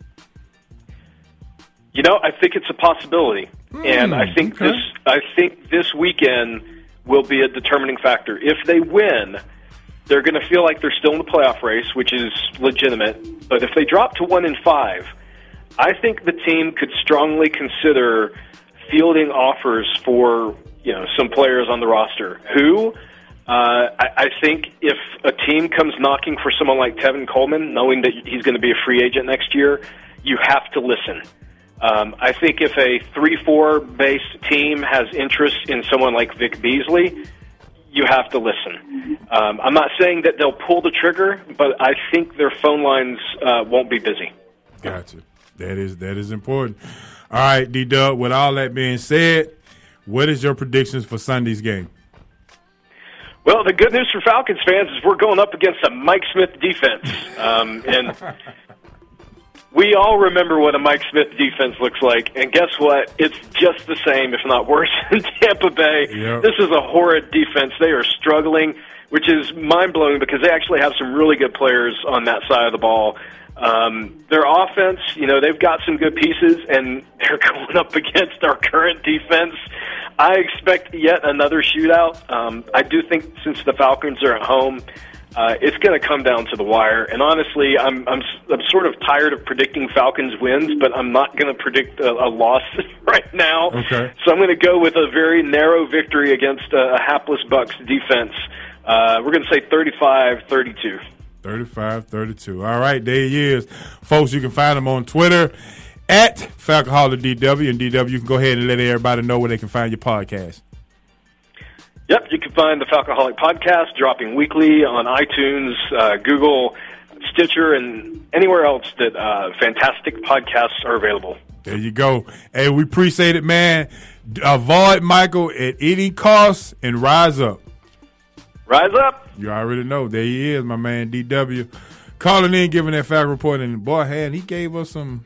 You know, I think it's a possibility, mm, and I think okay. this. I think this weekend will be a determining factor. If they win, they're going to feel like they're still in the playoff race, which is legitimate. But if they drop to one and five, I think the team could strongly consider fielding offers for you know some players on the roster. Who? Uh, I, I think if a team comes knocking for someone like Tevin Coleman, knowing that he's going to be a free agent next year, you have to listen. Um, I think if a three four based team has interest in someone like Vic Beasley, you have to listen. Um, I'm not saying that they'll pull the trigger, but I think their phone lines uh, won't be busy. Gotcha. That is that is important. All right, D-Dub, with all that being said, what is your predictions for Sunday's game? Well, the good news for Falcons fans is we're going up against a Mike Smith defense. Um, and we all remember what a Mike Smith defense looks like, and guess what? It's just the same, if not worse, in Tampa Bay. Yep. This is a horrid defense. They are struggling, which is mind-blowing because they actually have some really good players on that side of the ball. Um, their offense, you know, they've got some good pieces, and they're going up against our current defense. I expect yet another shootout. Um, I do think since the Falcons are at home, Uh, it's going to come down to the wire, and honestly, I'm I'm I'm sort of tired of predicting Falcons wins, but I'm not going to predict a, a loss right now. Okay. So I'm going to go with a very narrow victory against a, a hapless Bucs defense. Uh, we're going to say thirty-five thirty-two. thirty-five thirty-two. All right, there he is. Folks, you can find him on Twitter at Falcoholic D W, and D W, you can go ahead and let everybody know where they can find your podcast. Yep, you can find the Falcoholic Podcast dropping weekly on iTunes, uh, Google, Stitcher, and anywhere else that uh, fantastic podcasts are available. There you go. Hey, we appreciate it, man. Avoid Michael at any cost and rise up. Rise up. You already know. There he is, my man, D W. Calling in, giving that fact report, and boy, man, he gave us some.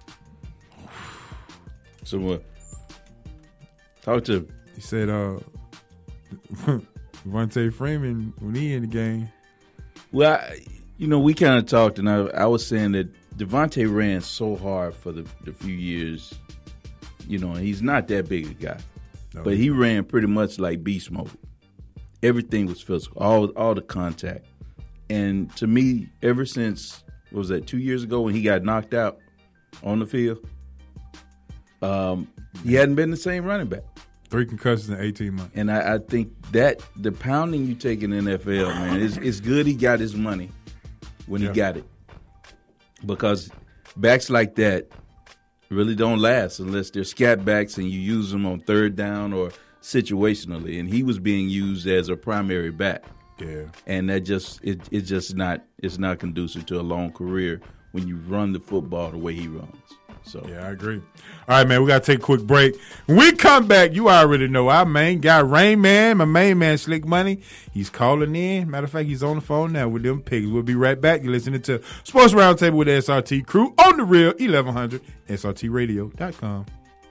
So what? Talk to him. He said, uh, Devontae Freeman, when he in the game. Well, I, you know, we kind of talked, and I, I was saying that Devontae ran so hard for the, the few years. You know, he's not that big a guy. No. But he ran pretty much like beast mode. Everything was physical, all all the contact. And to me, ever since, what was that, two years ago when he got knocked out on the field, um, he hadn't been the same running back. Three concussions in eighteen months. And I, I think that the pounding you take in the N F L, man, it's, it's good he got his money when yeah. he got it. Because backs like that really don't last unless they're scat backs and you use them on third down or situationally, and he was being used as a primary back. Yeah, and that just it it's just not it's not conducive to a long career when you run the football the way he runs. So yeah, I agree. All right, man, we gotta take a quick break. When we come back, you already know our main guy, Rain Man, my main man, Slick Money. He's calling in. Matter of fact, he's on the phone now with them pigs. We'll be right back. You're listening to Sports Roundtable with the S R T crew on the Real eleven hundred S R T radio dot com.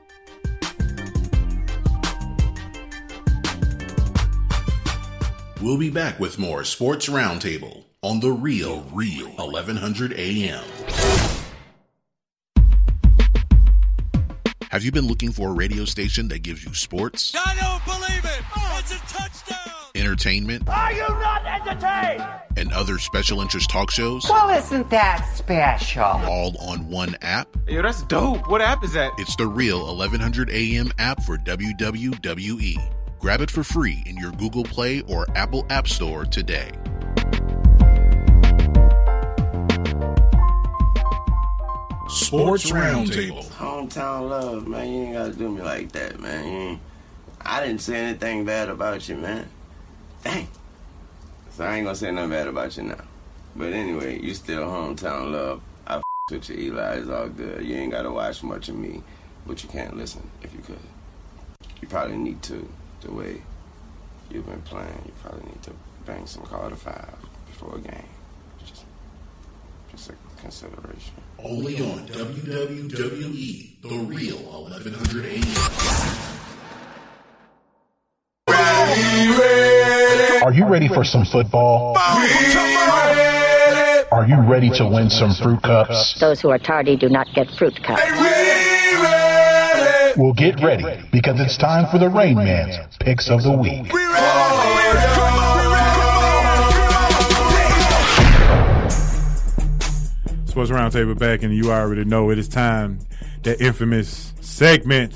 We'll be back with more Sports Roundtable on the Real, Real eleven hundred A M. Have you been looking for a radio station that gives you sports? I don't believe it! It's a touchdown! Entertainment? Are you not entertained? And other special interest talk shows? Well, isn't that special? All on one app? Yo, that's dope. What app is that? It's the Real eleven hundred A M app for W W W E. Grab it for free in your Google Play or Apple App Store today. Sports Roundtable. Hometown love, man. You ain't gotta do me like that, man. You ain't, I didn't say anything bad about you, man. Dang. So I ain't gonna say nothing bad about you now. But anyway, you still hometown love. I f*** with you, Eli. It's all good. You ain't gotta watch much of me, but you can't listen if you could. You probably need to. The way you've been playing, you probably need to bang some Carter five before a game. Just, just a consideration. Only on W W W E, the Real eleven hundred A M. Are you ready for some football? Are you ready to win some fruit cups? Those who are tardy do not get fruit cups. Well, get ready, because it's time for the Rain Man's Picks of the Week. Sports Roundtable back, and you already know it is time. That infamous segment.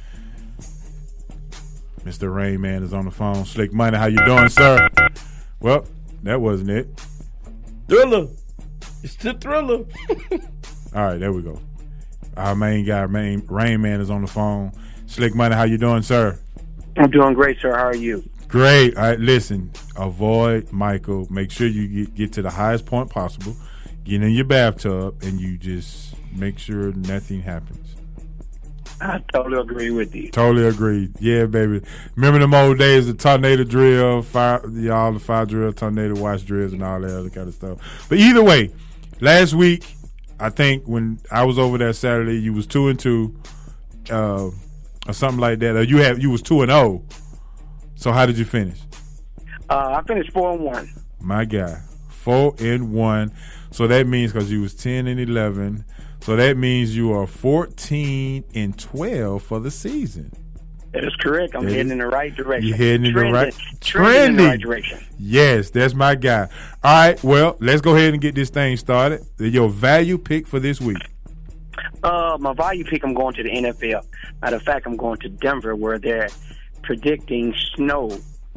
Mister Rain Man is on the phone. Slick Money, how you doing, sir? Well, that wasn't it. Thriller. It's the Thriller. All right, there we go. Our main guy, main Rain Man, is on the phone. Slick Money, how you doing, sir? I'm doing great, sir. How are you? Great. All right, listen, avoid Michael. Make sure you get, get to the highest point possible. Get in your bathtub, and you just make sure nothing happens. I totally agree with you. Totally agree. Yeah, baby. Remember them old days, the tornado drill, fire, y'all, the fire drill, tornado watch drills, and all that other kind of stuff. But either way, last week, I think when I was over there Saturday, you was two and two, uh, or something like that. Or you had you was two and zero. So how did you finish? Uh, I finished four and one. My guy, four and one. So that means because you was ten and eleven. So that means you are fourteen and twelve for the season. That is correct. I'm that heading is, in the right direction. You're heading in trending, the right trending in the right direction. Yes, that's my guy. All right, well, let's go ahead and get this thing started. Your value pick for this week. Uh, my value pick, I'm going to the N F L. Matter of fact, I'm going to Denver, where they're predicting snow,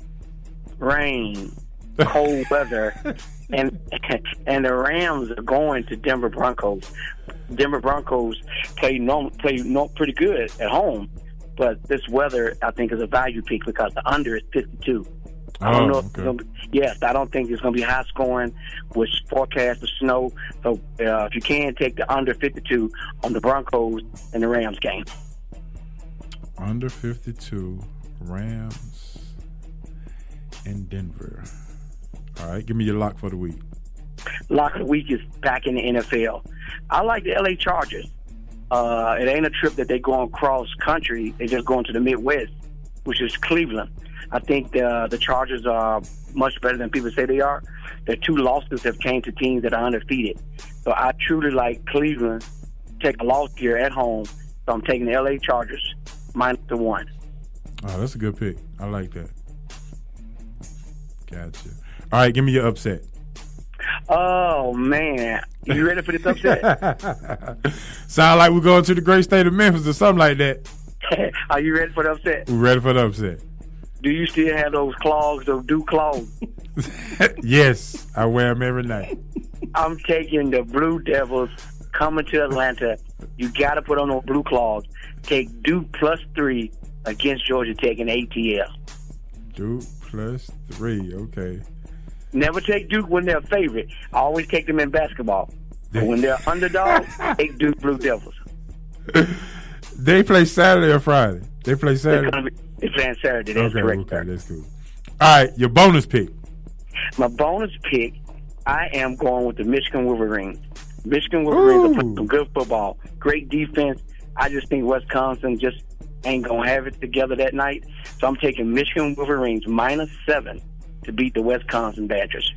rain, cold weather, and and the Rams are going to Denver Broncos. Denver Broncos play no, play no, pretty good at home. But this weather, I think, is a value pick because the under is fifty-two. I don't oh, know if okay. it's gonna be, yes, I don't think it's going to be high scoring with forecast of snow. So uh, if you can, take the under fifty-two on the Broncos and the Rams game. Under fifty-two, Rams and Denver. All right, give me your lock for the week. Lock of the week is back in the N F L. I like the L A Chargers. Uh, it ain't a trip that they go on cross country. They just going to the Midwest, which is Cleveland. I think the the Chargers are much better than people say they are. Their two losses have came to teams that are undefeated. So I truly like Cleveland take a loss here at home. So I'm taking the L A Chargers minus the one. Oh, that's a good pick. I like that. Gotcha. All right, give me your upset. Oh, man. You ready for this upset? Sound like we're going to the great state of Memphis or something like that. Are you ready for the upset? We're ready for the upset. Do you still have those clogs, those dew clogs? Yes, I wear them every night. I'm taking the Blue Devils coming to Atlanta You got to put on those blue claws. Take Duke plus three against Georgia Tech in A T L. Duke plus three, okay. Never take Duke when they're a favorite. I always take them in basketball. But when they're underdogs, take Duke Blue Devils. They play Saturday or Friday? They play Saturday? They're, be, they're playing Saturday. That's okay, correct. Okay, that's cool. All right, your bonus pick. My bonus pick, I am going with the Michigan Wolverines. Michigan Wolverines are playing some good football. Great defense. I just think Wisconsin just ain't going to have it together that night. So I'm taking Michigan Wolverines minus seven to beat the Wisconsin Badgers.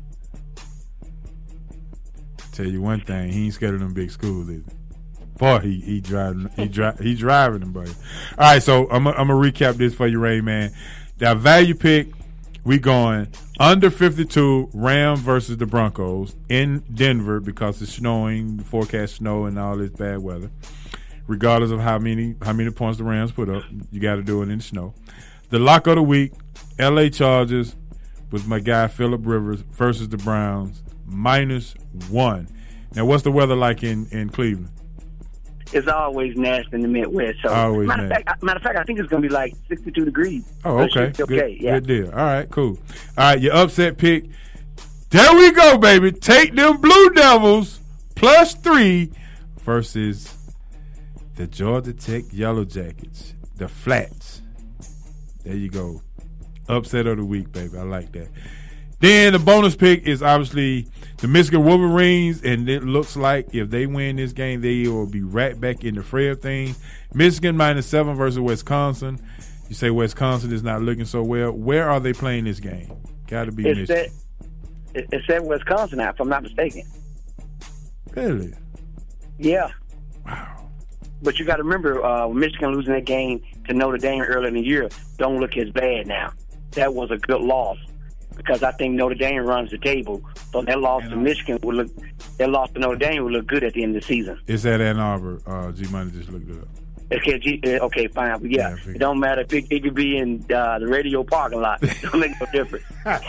Tell you one thing, he ain't scared of them big schools, is he? Boy, he he driving he dri- he driving them, buddy. All right, so I'm I'm gonna recap this for you, Ray, man. That value pick, we going under fifty-two, Rams versus the Broncos in Denver because it's snowing, the forecast snow and all this bad weather. Regardless of how many how many points the Rams put up, you got to do it in the snow. The lock of the week, L A Chargers with my guy Phillip Rivers versus the Browns, minus one. Now, what's the weather like in, in Cleveland? It's always nasty in the Midwest. So, always matter, of nasty. fact, matter of fact, I think it's going to be like sixty-two degrees. Oh, okay. So okay, good, yeah. Good deal. All right, cool. All right, your upset pick. There we go, baby. Take them Blue Devils plus three versus the Georgia Tech Yellow Jackets, the Flats. There you go. Upset of the week, baby. I like that. Then the bonus pick is obviously the Michigan Wolverines, and it looks like if they win this game, they will be right back in the fray of things. Michigan minus seven versus Wisconsin. You say Wisconsin is not looking so well. Where are they playing this game? Got to be it's Michigan. At, it's at Wisconsin now, if I'm not mistaken. Really? Yeah. Wow. But you got to remember, uh, Michigan losing that game to Notre Dame earlier in the year don't look as bad now. That was a good loss. Because I think Notre Dame runs the table, so that loss to Michigan would look, that loss to Notre Dame would look good at the end of the season. It's at Ann Arbor. Uh, G Money just looked it up. Okay, G, okay, fine, but yeah, yeah it don't matter if it, it could be in uh, the radio parking lot. It don't make no difference.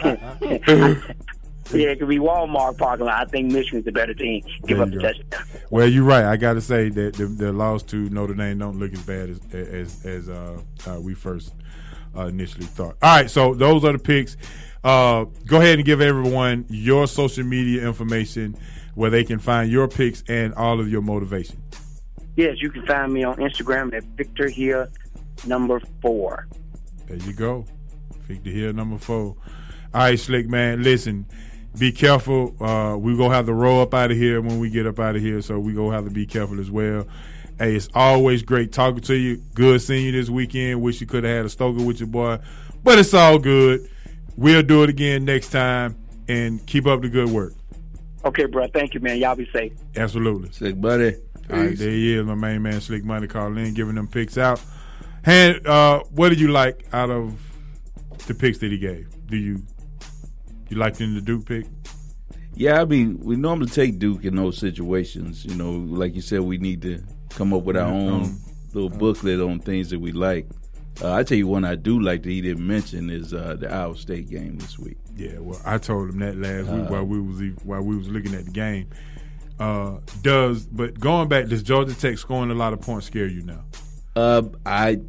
Yeah, it could be Walmart parking lot. I think Michigan's the better team. Give there up the go. touchdown. Well, you're right. I got to say that the, the loss to Notre Dame don't look as bad as as, as uh, uh, we first uh, initially thought. All right, so those are the picks. Uh, go ahead and give everyone your social media information where they can find your picks and all of your motivation. Yes, you can find me on Instagram at Victor here number four. There you go. Victor here number four. All right, Slick, man. Listen, be careful. Uh, we going to have to roll up out of here when we get up out of here, so we going to have to be careful as well. Hey, it's always great talking to you. Good seeing you this weekend. Wish you could have had a stoker with your boy, but it's all good. We'll do it again next time, and keep up the good work. Okay, bro. Thank you, man. Y'all be safe. Absolutely. Slick buddy. All right, there he is, my main man, Slick Money, calling in, giving them picks out. And uh, what did you like out of the picks that he gave? Do you you liked in the Duke pick? Yeah, I mean, we normally take Duke in those situations. You know, like you said, we need to come up with our own um, little booklet on things that we like. Uh, I tell you one I do like that he didn't mention is uh, the Iowa State game this week. Yeah, well, I told him that last uh, week while we was while we was looking at the game. Uh, does but going back, does Georgia Tech scoring a lot of points scare you now? Uh, I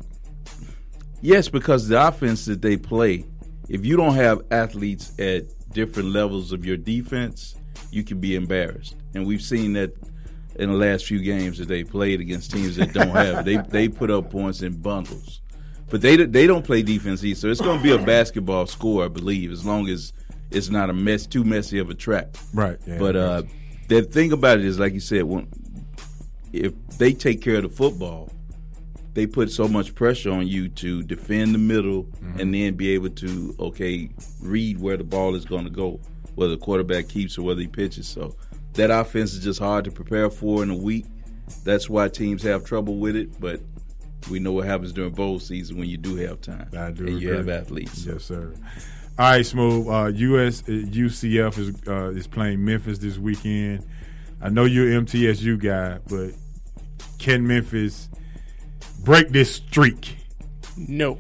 yes, because the offense that they play, if you don't have athletes at different levels of your defense, you can be embarrassed, and we've seen that in the last few games that they played against teams that don't have it. They they put up points in bundles. But they they don't play defense either, so it's going to be a basketball score, I believe, as long as it's not a mess too messy of a track. Right. Yeah, but uh, the thing about it is, like you said, when, if they take care of the football, they put so much pressure on you to defend the middle mm-hmm. and then be able to, okay, read where the ball is going to go, whether the quarterback keeps or whether he pitches. So that offense is just hard to prepare for in a week. That's why teams have trouble with it, but we know what happens during bowl season when you do have time. I do. And agree. You have athletes. Yes, sir. All right, Smooth. Uh, U S uh, U C F is uh, is playing Memphis this weekend. I know you're an M T S U guy, but can Memphis break this streak? No.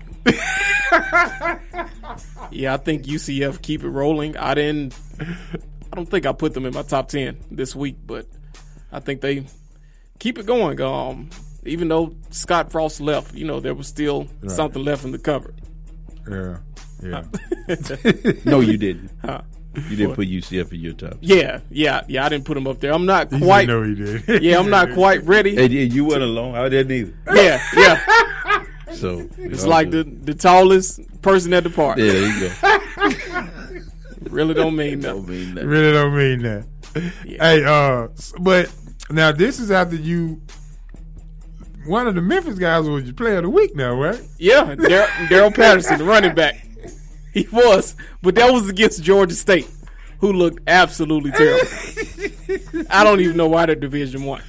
Yeah, I think U C F keep it rolling. I didn't. I don't think I put them in my top ten this week, but I think they keep it going. Um, even though Scott Frost left, you know, there was still right. something left in the cupboard. Yeah, yeah. No, you didn't. Huh? You didn't what? put U C F in your top. Yeah, yeah, yeah. I didn't put him up there. I'm not quite. No, he did. Yeah, I'm not quite ready. And you weren't alone. I didn't either. Yeah, yeah. So it's like the the tallest person at the party. Yeah, there you go. Really don't mean that. Don't mean that. Really don't mean that. Yeah. Hey, uh, but now this is after you. One of the Memphis guys was your player of the week now, right? Yeah, Daryl Patterson, the running back. He was, but that was against Georgia State, who looked absolutely terrible. I don't even know why they're Division One.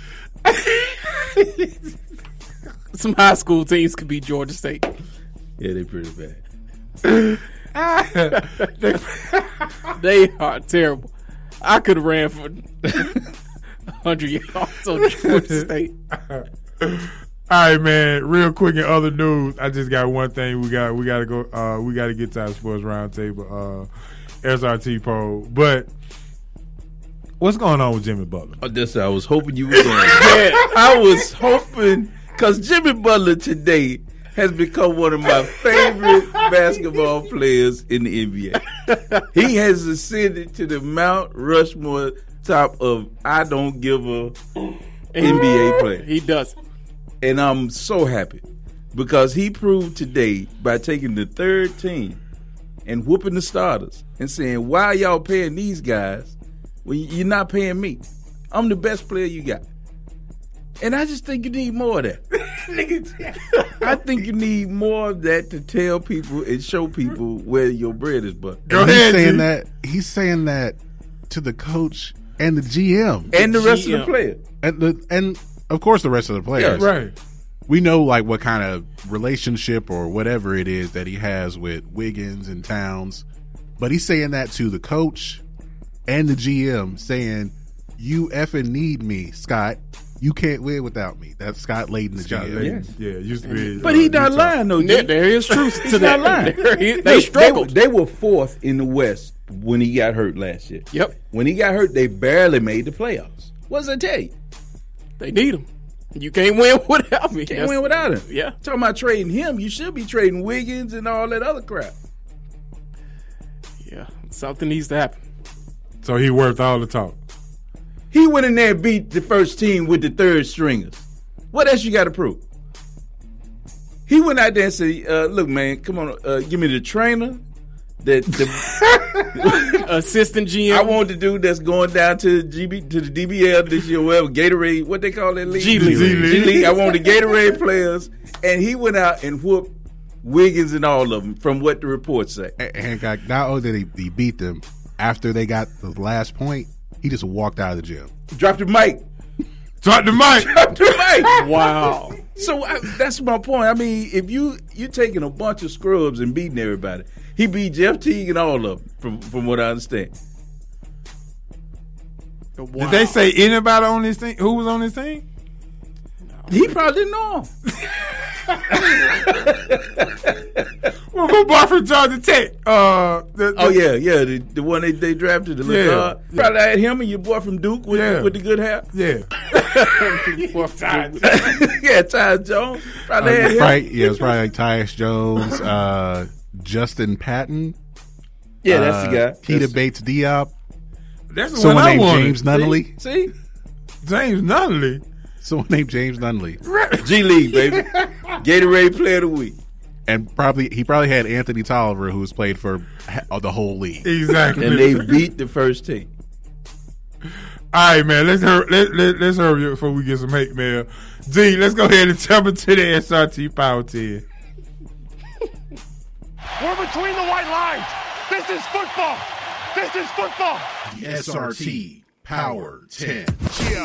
Some high school teams could beat Georgia State. Yeah, they're pretty bad. They are terrible. I could have ran for one hundred yards on Georgia State. All right, man. Real quick in other news, I just got one thing. We got we got to go. Uh, we got to get to our sports roundtable, uh, S R T poll. But what's going on with Jimmy Butler? Oh, that's I was hoping you were going. Yeah, I was hoping because Jimmy Butler today has become one of my favorite basketball players in the N B A. He has ascended to the Mount Rushmore top of I don't give a N B A player. He does. And I'm so happy because he proved today by taking the third team and whooping the starters and saying, why are y'all paying these guys when you're not paying me? I'm the best player you got. And I just think you need more of that. I think you need more of that to tell people and show people where your bread is buttered. Go ahead, he's saying that he's saying that to the coach and the G M and the, the rest G M. of the players and the and of course the rest of the players. Yeah, right. We know like what kind of relationship or whatever it is that he has with Wiggins and Towns, but he's saying that to the coach and the G M, saying, "You effing need me, Scott. You can't win without me." That's Scott Layden, the Scott G M. Layden. Yeah, yeah, used to be. But uh, he not Utah. lying though. There, there is truth to that. Lying. They, they struggled. They, they were fourth in the West when he got hurt last year. Yep. When he got hurt, they barely made the playoffs. What does that tell you? They need him. You can't win without me. Can't That's, win without him. Yeah. Talking about trading him, you should be trading Wiggins and all that other crap. Yeah, something needs to happen. So he worth all the talk. He went in there and beat the first team with the third stringers. What else you got to prove? He went out there and said, uh, look, man, come on, uh, give me the trainer. The, the assistant G M. I want the dude that's going down to G B to the D B L this year, whatever, Gatorade, what they call that league? G League. G League. I want the Gatorade players. And he went out and whooped Wiggins and all of them, from what the reports say. Hancock, not only did he, he beat them, after they got the last point, he just walked out of the gym. Dropped the mic. Dropped the mic. Dropped the mic. Wow. So I, that's my point. I mean, if you you're taking a bunch of scrubs and beating everybody, he beat Jeff Teague and all of them, from from what I understand. Wow. Did they say anybody on this thing? Who was on this thing? He probably didn't know him. Well, my boy from Georgia Tech. Uh, the, the, oh yeah, yeah, the, the one they, they drafted, the little Yeah, guard. yeah. Probably had him and your boy from Duke with, Yeah. with the good hair. Yeah. Yeah, Ty Jones. Probably Uh, had him. right, yeah, it was probably like Tyus Jones, uh, Justin Patton. Yeah, that's uh, the guy. Keita That's- Bates Diop. That's the Someone one I named wanted. James Nunnally. See? James Nunnally. Someone named James Nunnally. G League, baby. Gatorade Player of the Week. And probably he probably had Anthony Tolliver, who's played for ha- the whole league. Exactly. And they beat the first team. All right, man. Let's hurry, let, let, let's hurry up before we get some hate mail. D, let's go ahead and jump into the S R T Power ten. We're between the white lines. This is football. This is football. The S R T Power ten. Yeah.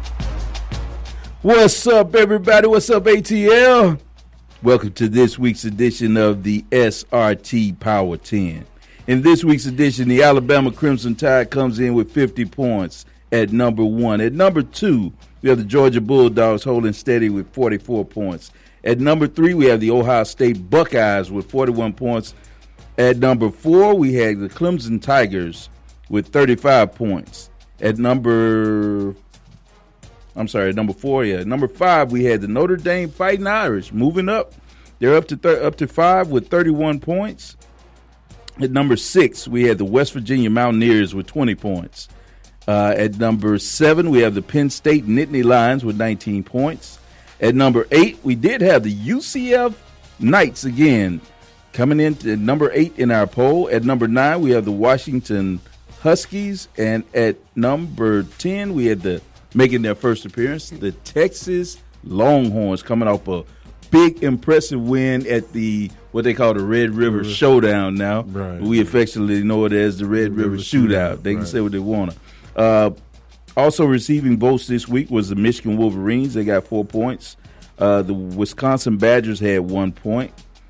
What's up, everybody? What's up, A T L? Welcome to this week's edition of the S R T Power ten. In this week's edition, the Alabama Crimson Tide comes in with fifty points at number one. At number two, we have the Georgia Bulldogs holding steady with forty-four points. At number three, we have the Ohio State Buckeyes with forty-one points. At number four, we have the Clemson Tigers with thirty-five points. At number I'm sorry, number four. Yeah, number five. We had the Notre Dame Fighting Irish moving up. They're up to thir- up to five with thirty-one points. At number six, we had the West Virginia Mountaineers with twenty points. Uh, at number seven, we have the Penn State Nittany Lions with nineteen points. At number eight, we did have the U C F Knights again coming in at number eight in our poll. At number nine, we have the Washington Huskies. And at number ten, we had the making their first appearance, the Texas Longhorns, coming off a big, impressive win at the what they call the Red River River. Showdown now. Right. We affectionately know it as the Red, Red River, River Shootout. Shootout. They right. can say what they want to. Uh, also receiving votes this week was the Michigan Wolverines. They got four points. Uh, the Wisconsin Badgers had one point.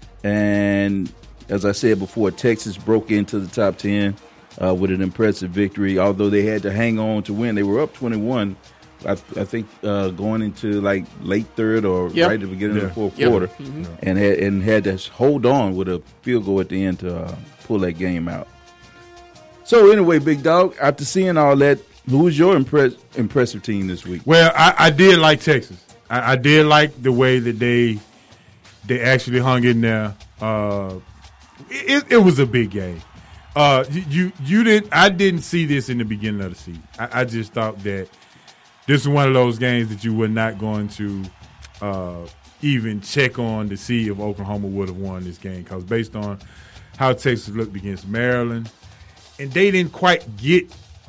And as I said before, Texas broke into the top ten uh, with an impressive victory. Although they had to hang on to win. They were up twenty-one, I, I think, uh, going into like late third or yep. right at the beginning yeah. of the fourth yep. quarter. Mm-hmm. And, had, and had to hold on with a field goal at the end to uh, pull that game out. So anyway, Big Dog, after seeing all that, who was your impress- impressive team this week? Well, I, I did like Texas. I, I did like the way that they they actually hung in there. Uh, it, it was a big game. Uh, you you didn't. I didn't see this in the beginning of the season. I, I just thought that this was one of those games that you were not going to uh, even check on to see if Oklahoma would have won this game, because based on how Texas looked against Maryland. And they didn't quite get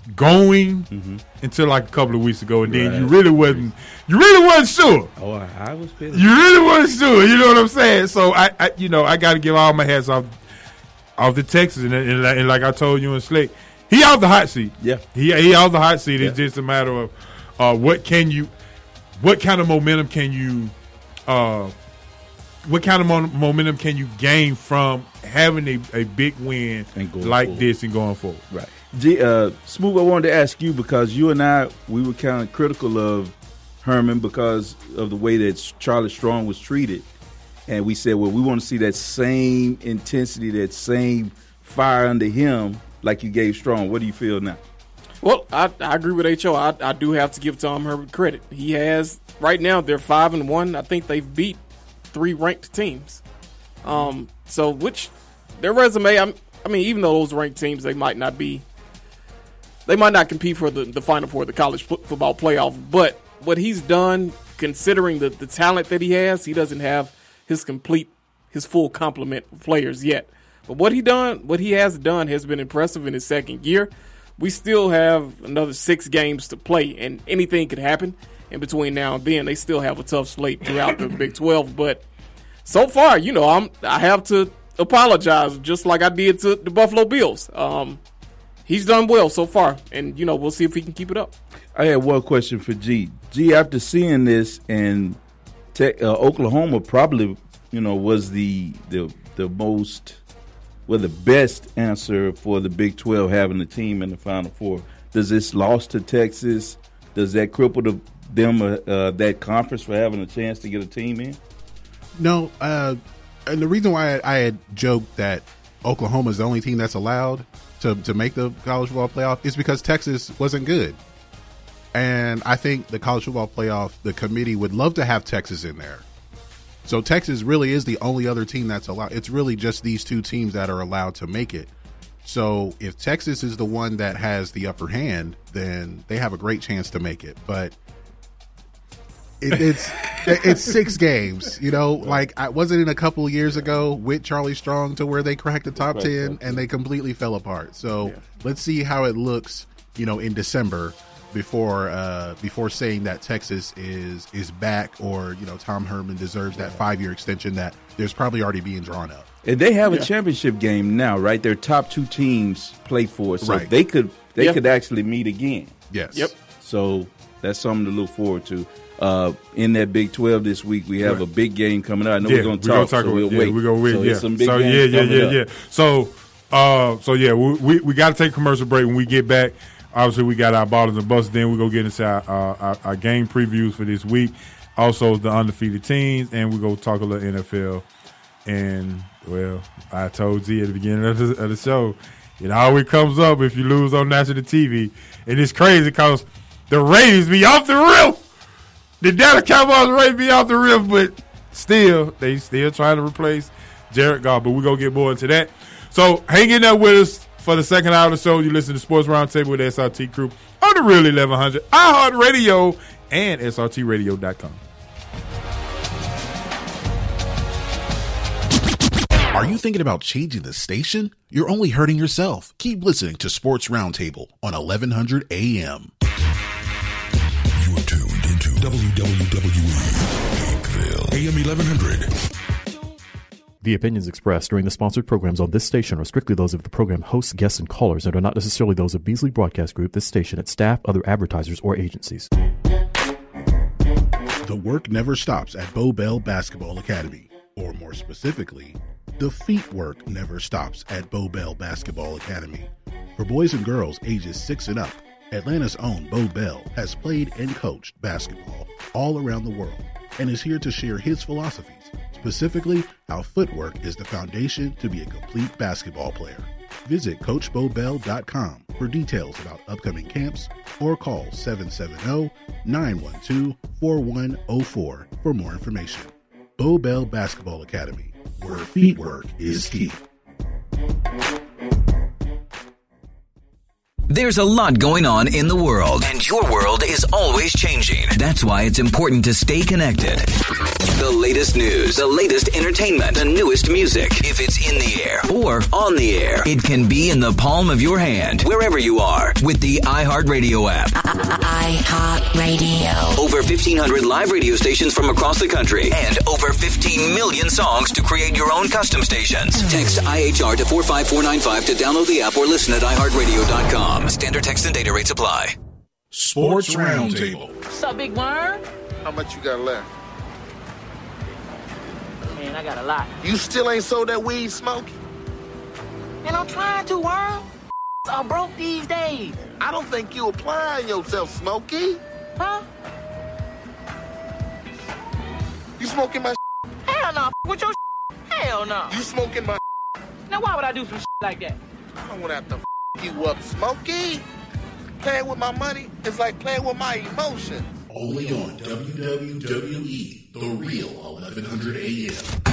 going mm-hmm. until like a couple of weeks ago, and then right. you really wasn't, you really wasn't sure. Oh, I was feeling. You really wasn't sure. You know what I'm saying? So I, I you know, I got to give all my hats off, off the Texas, and, and, and like I told you in Slick, he out the hot seat. Yeah, he he out the hot seat. Yeah. It's just a matter of uh, what can you, what kind of momentum can you, uh, what kind of mo- momentum can you gain from having a, a big win like forward. this and going forward? Right. G, uh, Smooth, I wanted to ask you, because you and I, we were kind of critical of Herman because of the way that Charlie Strong was treated. And we said, well, we want to see that same intensity, that same fire under him like you gave Strong. What do you feel now? Well, I, I agree with H O. I, I do have to give Tom Herman credit. He has, right now, they're five and one. I think they've beat three ranked teams. Um, so which their resume, I'm, I mean, even though those ranked teams, they might not be, they might not compete for the, the Final Four of the college football playoff. But what he's done, considering the, the talent that he has, he doesn't have his complete, his full complement of players yet. But what he done, what he has done, has been impressive in his second year. We still have another six games to play, and anything could happen in between now and then. They still have a tough slate throughout the Big twelve, but so far, you know, I'm I have to apologize, just like I did to the Buffalo Bills. Um, he's done well so far, and you know, we'll see if he can keep it up. I had one question for G. G, after seeing this, and te- uh, Oklahoma probably, you know, was the the the most, well, the best answer for the Big twelve having a team in the Final Four. Does this loss to Texas, does that cripple the them uh, uh, that conference for having a chance to get a team in? No, uh, and the reason why I, I had joked that Oklahoma is the only team that's allowed to, to make the college football playoff is because Texas wasn't good. And I think the college football playoff, the committee would love to have Texas in there. So Texas really is the only other team that's allowed. It's really just these two teams that are allowed to make it. So if Texas is the one that has the upper hand, then they have a great chance to make it. But It, it's it's six games, you know. Like, I wasn't in a couple of years ago with Charlie Strong to where they cracked the top ten and they completely fell apart. So yeah. let's see how it looks, you know, in December before uh, before saying that Texas is is back, or you know Tom Herman deserves that five year extension that there's probably already being drawn up. And they have yeah. a championship game now, right? Their top two teams play for it, so right. they could they yep. could actually meet again. Yes. Yep. So that's something to look forward to. Uh, in that Big twelve this week, we have right. a big game coming out. I know yeah, we're going to talk, talk, so we'll yeah, wait. We're going to wait, so yeah. Some big so, games yeah, yeah, coming yeah, up. yeah. So, uh, so yeah, we we, we got to take a commercial break. When we get back, obviously we got our ballers and busts. Then we're going to get into our, uh, our, our game previews for this week. Also, the undefeated teams, and we're going to talk a little N F L. And, well, I told Z at the beginning of the, of the show, it always comes up if you lose on national T V. And it's crazy because the ratings be off the roof. the Dallas Cowboys ready to be off the roof, but still, they still trying to replace Jared Goff. But we're going to get more into that. So hang in there with us for the second hour of the show. You listen to Sports Roundtable with the S R T crew on the Real eleven hundred, iHeartRadio, and S R T radio dot com. Are you thinking about changing the station? You're only hurting yourself. Keep listening to Sports Roundtable on eleven hundred A M. You are tuned into W W W E Hakeville, A M eleven hundred. The opinions expressed during the sponsored programs on this station are strictly those of the program hosts, guests, and callers and are not necessarily those of Beasley Broadcast Group, this station, its staff, other advertisers, or agencies. The work never stops at Bo Bell Basketball Academy, or more specifically, the feet work never stops at Bo Bell Basketball Academy. For boys and girls ages six and up, Atlanta's own Bo Bell has played and coached basketball all around the world and is here to share his philosophies, specifically how footwork is the foundation to be a complete basketball player. Visit coach bo bell dot com for details about upcoming camps or call seven seven zero, nine one two, four one zero four for more information. Bo Bell Basketball Academy, where feet work is key. There's a lot going on in the world, and your world is always changing. That's why it's important to stay connected. The latest news, the latest entertainment, the newest music. If it's in the air or on the air, it can be in the palm of your hand, wherever you are, with the iHeartRadio app. iHeartRadio. Over fifteen hundred live radio stations from across the country, and over fifteen million songs to create your own custom stations. Text I H R to four five four nine five to download the app or listen at i heart radio dot com. Standard text and data rates apply. Sports Roundtable. What's up, big worm? How much you got left? Man, I got a lot. You still ain't sold that weed, Smokey? Man, I'm trying to, worm. I'm broke these days. I don't think you applying yourself, Smokey. Huh? You smoking my Hell no. With your Hell no. You smoking my Now, why would I do some like that? I don't want to have to you up, Smokey. Playing with my money is like playing with my emotions. Only on W W W E, The Real eleven hundred A M.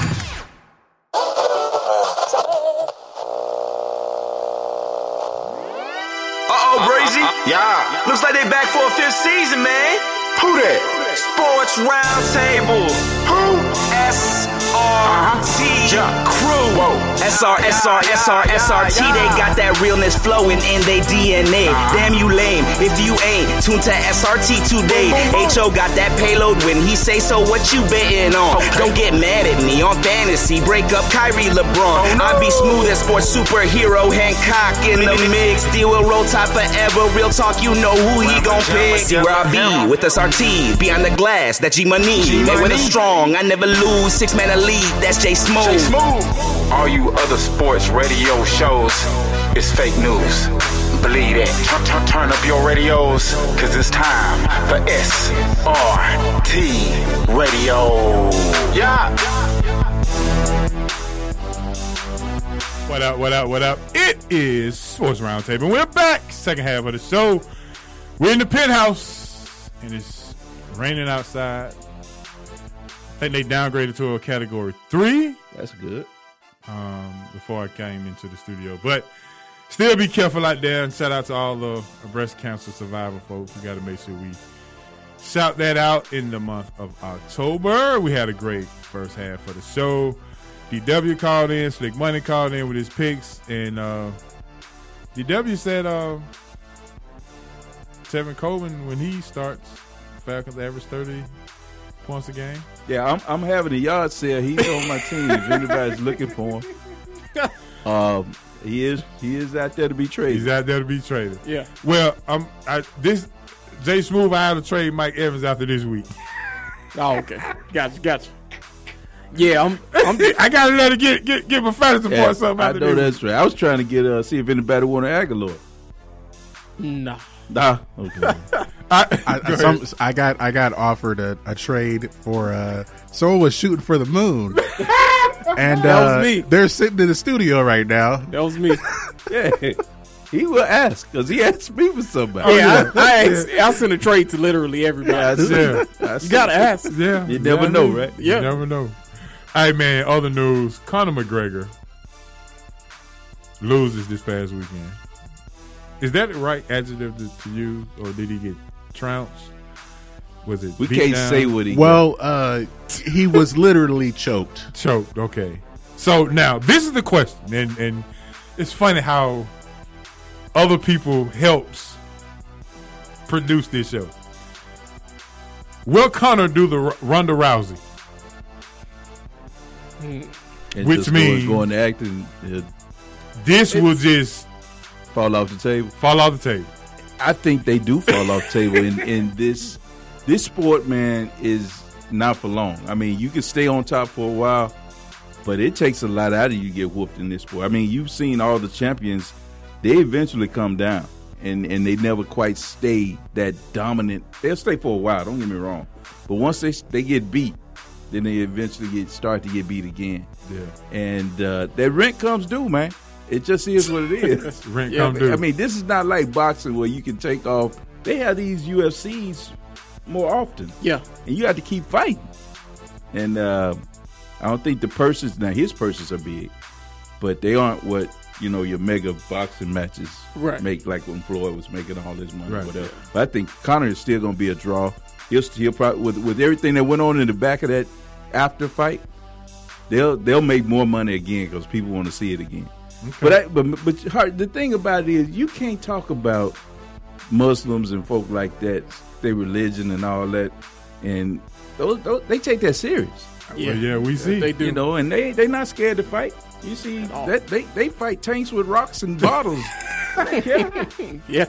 Uh-oh, Brazy. Yeah. Looks like they back for a fifth season, man. Who that? Sports Roundtable. Who? S R T Crew. S R, S R, S R, S R T. They got that realness flowing in they D N A. Damn you lame if you ain't tuned to S R T today. H O got that payload when he say so. What you betting on? Don't get mad at me on fantasy. Break up Kyrie LeBron. I be smooth as sports superhero Hancock in the mix. Deal will roll top forever. Real talk, you know who he gon' pick. See where I be with S R T. Behind the glass, that G Money. They with a strong. I never lose. Six man elite. That's J Smooth. All you other sports radio shows is fake news. Believe it. Turn, turn, turn up your radios, cause it's time for S R T Radio. Yeah. What up, what up, what up? It is Sports Roundtable. We're back. Second half of the show. We're in the penthouse, and it's raining outside. I think they downgraded to a category three. That's good. Um, before I came into the studio. But still be careful out there, and shout out to all the breast cancer survivor folks. We got to make sure we shout that out in the month of October. We had a great first half of the show. D W called in, Slick Money called in with his picks, and uh, D W said uh, Tevin Coleman, when he starts, Falcons average thirty points a game. Yeah, I'm I'm having a yard sale. He's on my team. If anybody's looking for him, um, he is he is out there to be traded. He's out there to be traded. Yeah. Well, um, I, this Jay Smooth, I have to trade Mike Evans after this week. Oh, okay. Gotcha, gotcha. Yeah, I'm. I'm I gotta let it get get get my fantasy yeah, points up. I After know this that's right. I was trying to get uh, see if anybody wanted Aguilar. Nah. Nah. Okay. I, I, some, I got I got offered a, a trade for uh, someone was shooting for the moon, and that uh, was me. They're sitting in the studio right now. That was me. Yeah, He will ask because he asked me for somebody. Oh, yeah, I, I, asked, I send a trade to literally everybody. Yeah, yeah. You gotta ask. Yeah, you never know, right? You Yeah, never know. Hey man, other news: Conor McGregor loses this past weekend. Is that the right adjective to, to use, or did he get trounced? Was it? We beat can't down? say what he. Well, uh, he was literally choked. Choked. Okay. So now this is the question, and and it's funny how other people helps produce this show. Will Conor do the R- Ronda Rousey? And Which just means going, going to acting. Uh, this will just fall off the table. Fall off the table. I think they do fall off the table in, in this this sport, man, is not for long. I mean, you can stay on top for a while, but it takes a lot out of you to get whooped in this sport. I mean, you've seen all the champions, they eventually come down, and, and they never quite stay that dominant. They'll stay for a while, don't get me wrong. But once they they get beat, then they eventually get start to get beat again. Yeah. And uh, that rent comes due, man. It just is what it is. Rent yeah, come due. I mean, this is not like boxing where you can take off. They have these U F Cs more often. Yeah. And you have to keep fighting. And uh, I don't think the purses, now his purses are big, but they aren't what, you know, your mega boxing matches Right. make, like when Floyd was making all his money Right. or whatever. But I think Conor is still going to be a draw. He'll, he'll probably, with, with everything that went on in the back of that after fight, they'll they'll make more money again because people want to see it again. Okay. But I, but but Hart, the thing about it is you can't talk about Muslims and folk like that, their religion and all that, and those, those, they take that serious. Yeah, well, yeah, we see they do. You know, and they they not scared to fight. You see that they they fight tanks with rocks and bottles. yeah. yeah.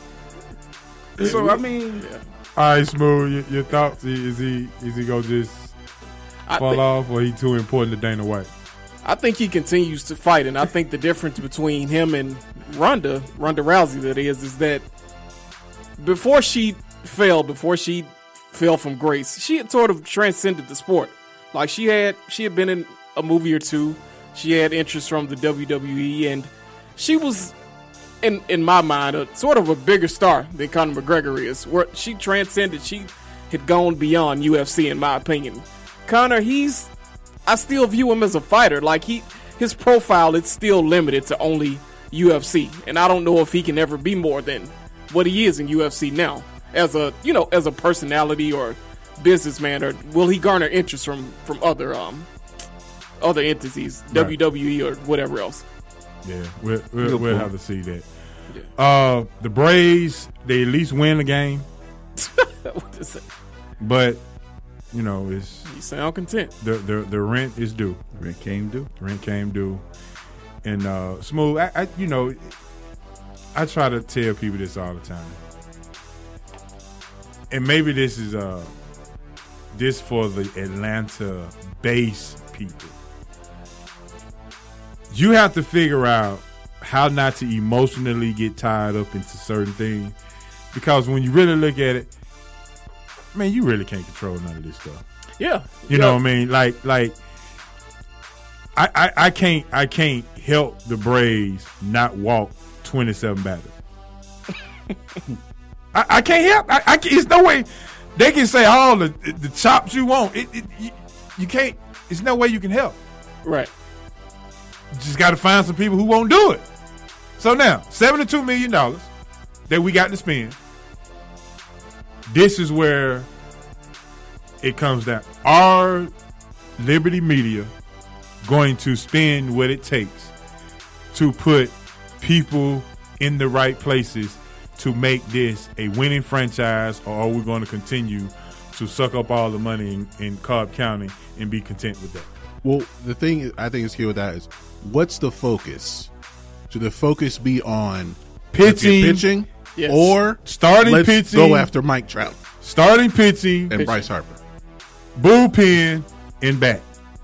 So I mean, yeah. All right, Smooth. Your, your thoughts? Is he is he gonna just I fall think- off, or he too important to Dana White? I think he continues to fight, and I think the difference between him and Ronda, Ronda Rousey, that is, is that before she fell, before she fell from grace, she had sort of transcended the sport. Like she had, she had been in a movie or two. She had interest from the W W E, and she was, in in my mind, a sort of a bigger star than Conor McGregor is. Where she transcended, she had gone beyond U F C, in my opinion. Conor, he's. I still view him as a fighter. Like he, his profile is still limited to only U F C, and I don't know if he can ever be more than what he is in U F C now, as a you know as a personality or businessman, or will he garner interest from from other um other entities, right. W W E or whatever else? Yeah, we'll, we'll, we'll have to see that. Yeah. Uh, the Braves, they at least win the game, what is that? But. You know, it's you sound content. The the the rent is due. Rent came due. Rent came due, and uh, Smooth. I, I you know, I try to tell people this all the time, and maybe this is uh this for the Atlanta base people. You have to figure out how not to emotionally get tied up into certain things, because when you really look at it. Man, you really can't control none of this stuff. Yeah, you yeah. know what I mean. Like, like, I, I, I can't, I can't help the Braves not walk twenty-seven batters. I, I can't help. I, I can't, it's no way they can say all the the chops you want. It, it you, you can't. It's no way you can help. Right. You just got to find some people who won't do it. So now, seventy-two million dollars that we got to spend. This is where it comes down. Are Liberty Media going to spend what it takes to put people in the right places to make this a winning franchise, or are we going to continue to suck up all the money in, in Cobb County and be content with that? Well, the thing I think is key with that is, what's the focus? Should the focus be on pitching? pitching? Yes. Or starting let's pitching, go after Mike Trout, starting pitching, and pitching. Bryce Harper, bullpen and bat.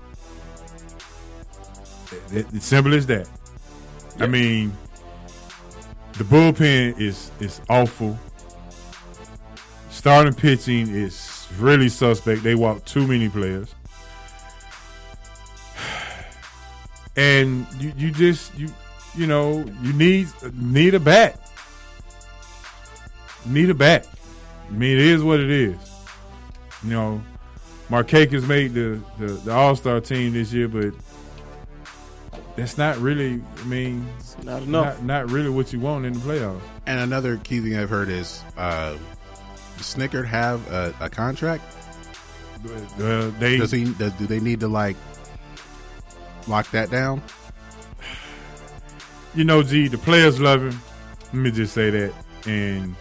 It's simple as that. Yep. I mean, the bullpen is is awful. Starting pitching is really suspect. They walk too many players, and you, you just you you know, you need need a bat. Need a bat. I mean, it is what it is. You know, Markakis made the, the, the All-Star team this year, but that's not really, I mean, it's not enough. Not, not really what you want in the playoffs. And another key thing I've heard is, uh, does Snickard have a, a contract? Uh, they does he? Does, do they need to like lock that down? You know, G, the players love him. Let me just say that. And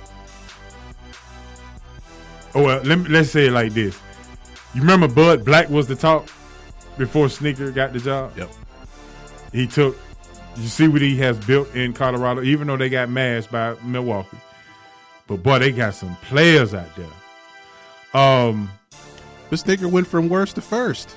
oh well, let me, let's say it like this. You remember Bud Black was the talk before Snickard got the job? Yep. He took. You see what he has built in Colorado, even though they got mashed by Milwaukee. But boy, they got some players out there. Um. But Snickard went from worst to first.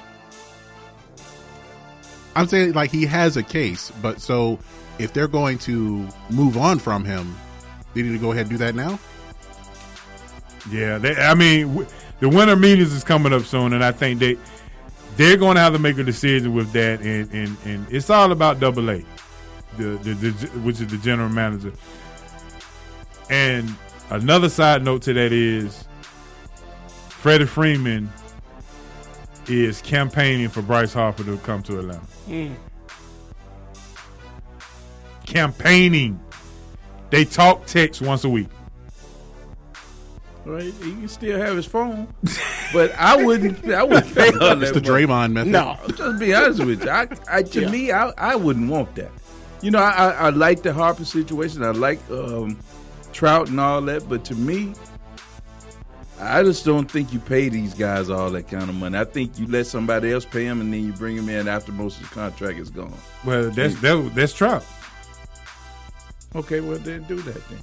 I'm saying, like, he has a case, but so if they're going to move on from him, they need to go ahead and do that now? Yeah, they, I mean, w- the winter meetings is coming up soon, and I think they, they're going to have to make a decision with that, and, and, and it's all about Double A, the, the, the, which is the general manager. And another side note to that is Freddie Freeman is campaigning for Bryce Harper to come to Atlanta. Mm. Campaigning. They talk text once a week. Right, he can still have his phone, but I wouldn't. I wouldn't pay on that. It's the Draymond method. No, just be honest with you. I, I to yeah. me, I, I wouldn't want that. You know, I, I like the Harper situation. I like um, Trout and all that, but to me, I just don't think you pay these guys all that kind of money. I think you let somebody else pay them, and then you bring them in after most of the contract is gone. Well, that's that, that's Trout. Okay, well then do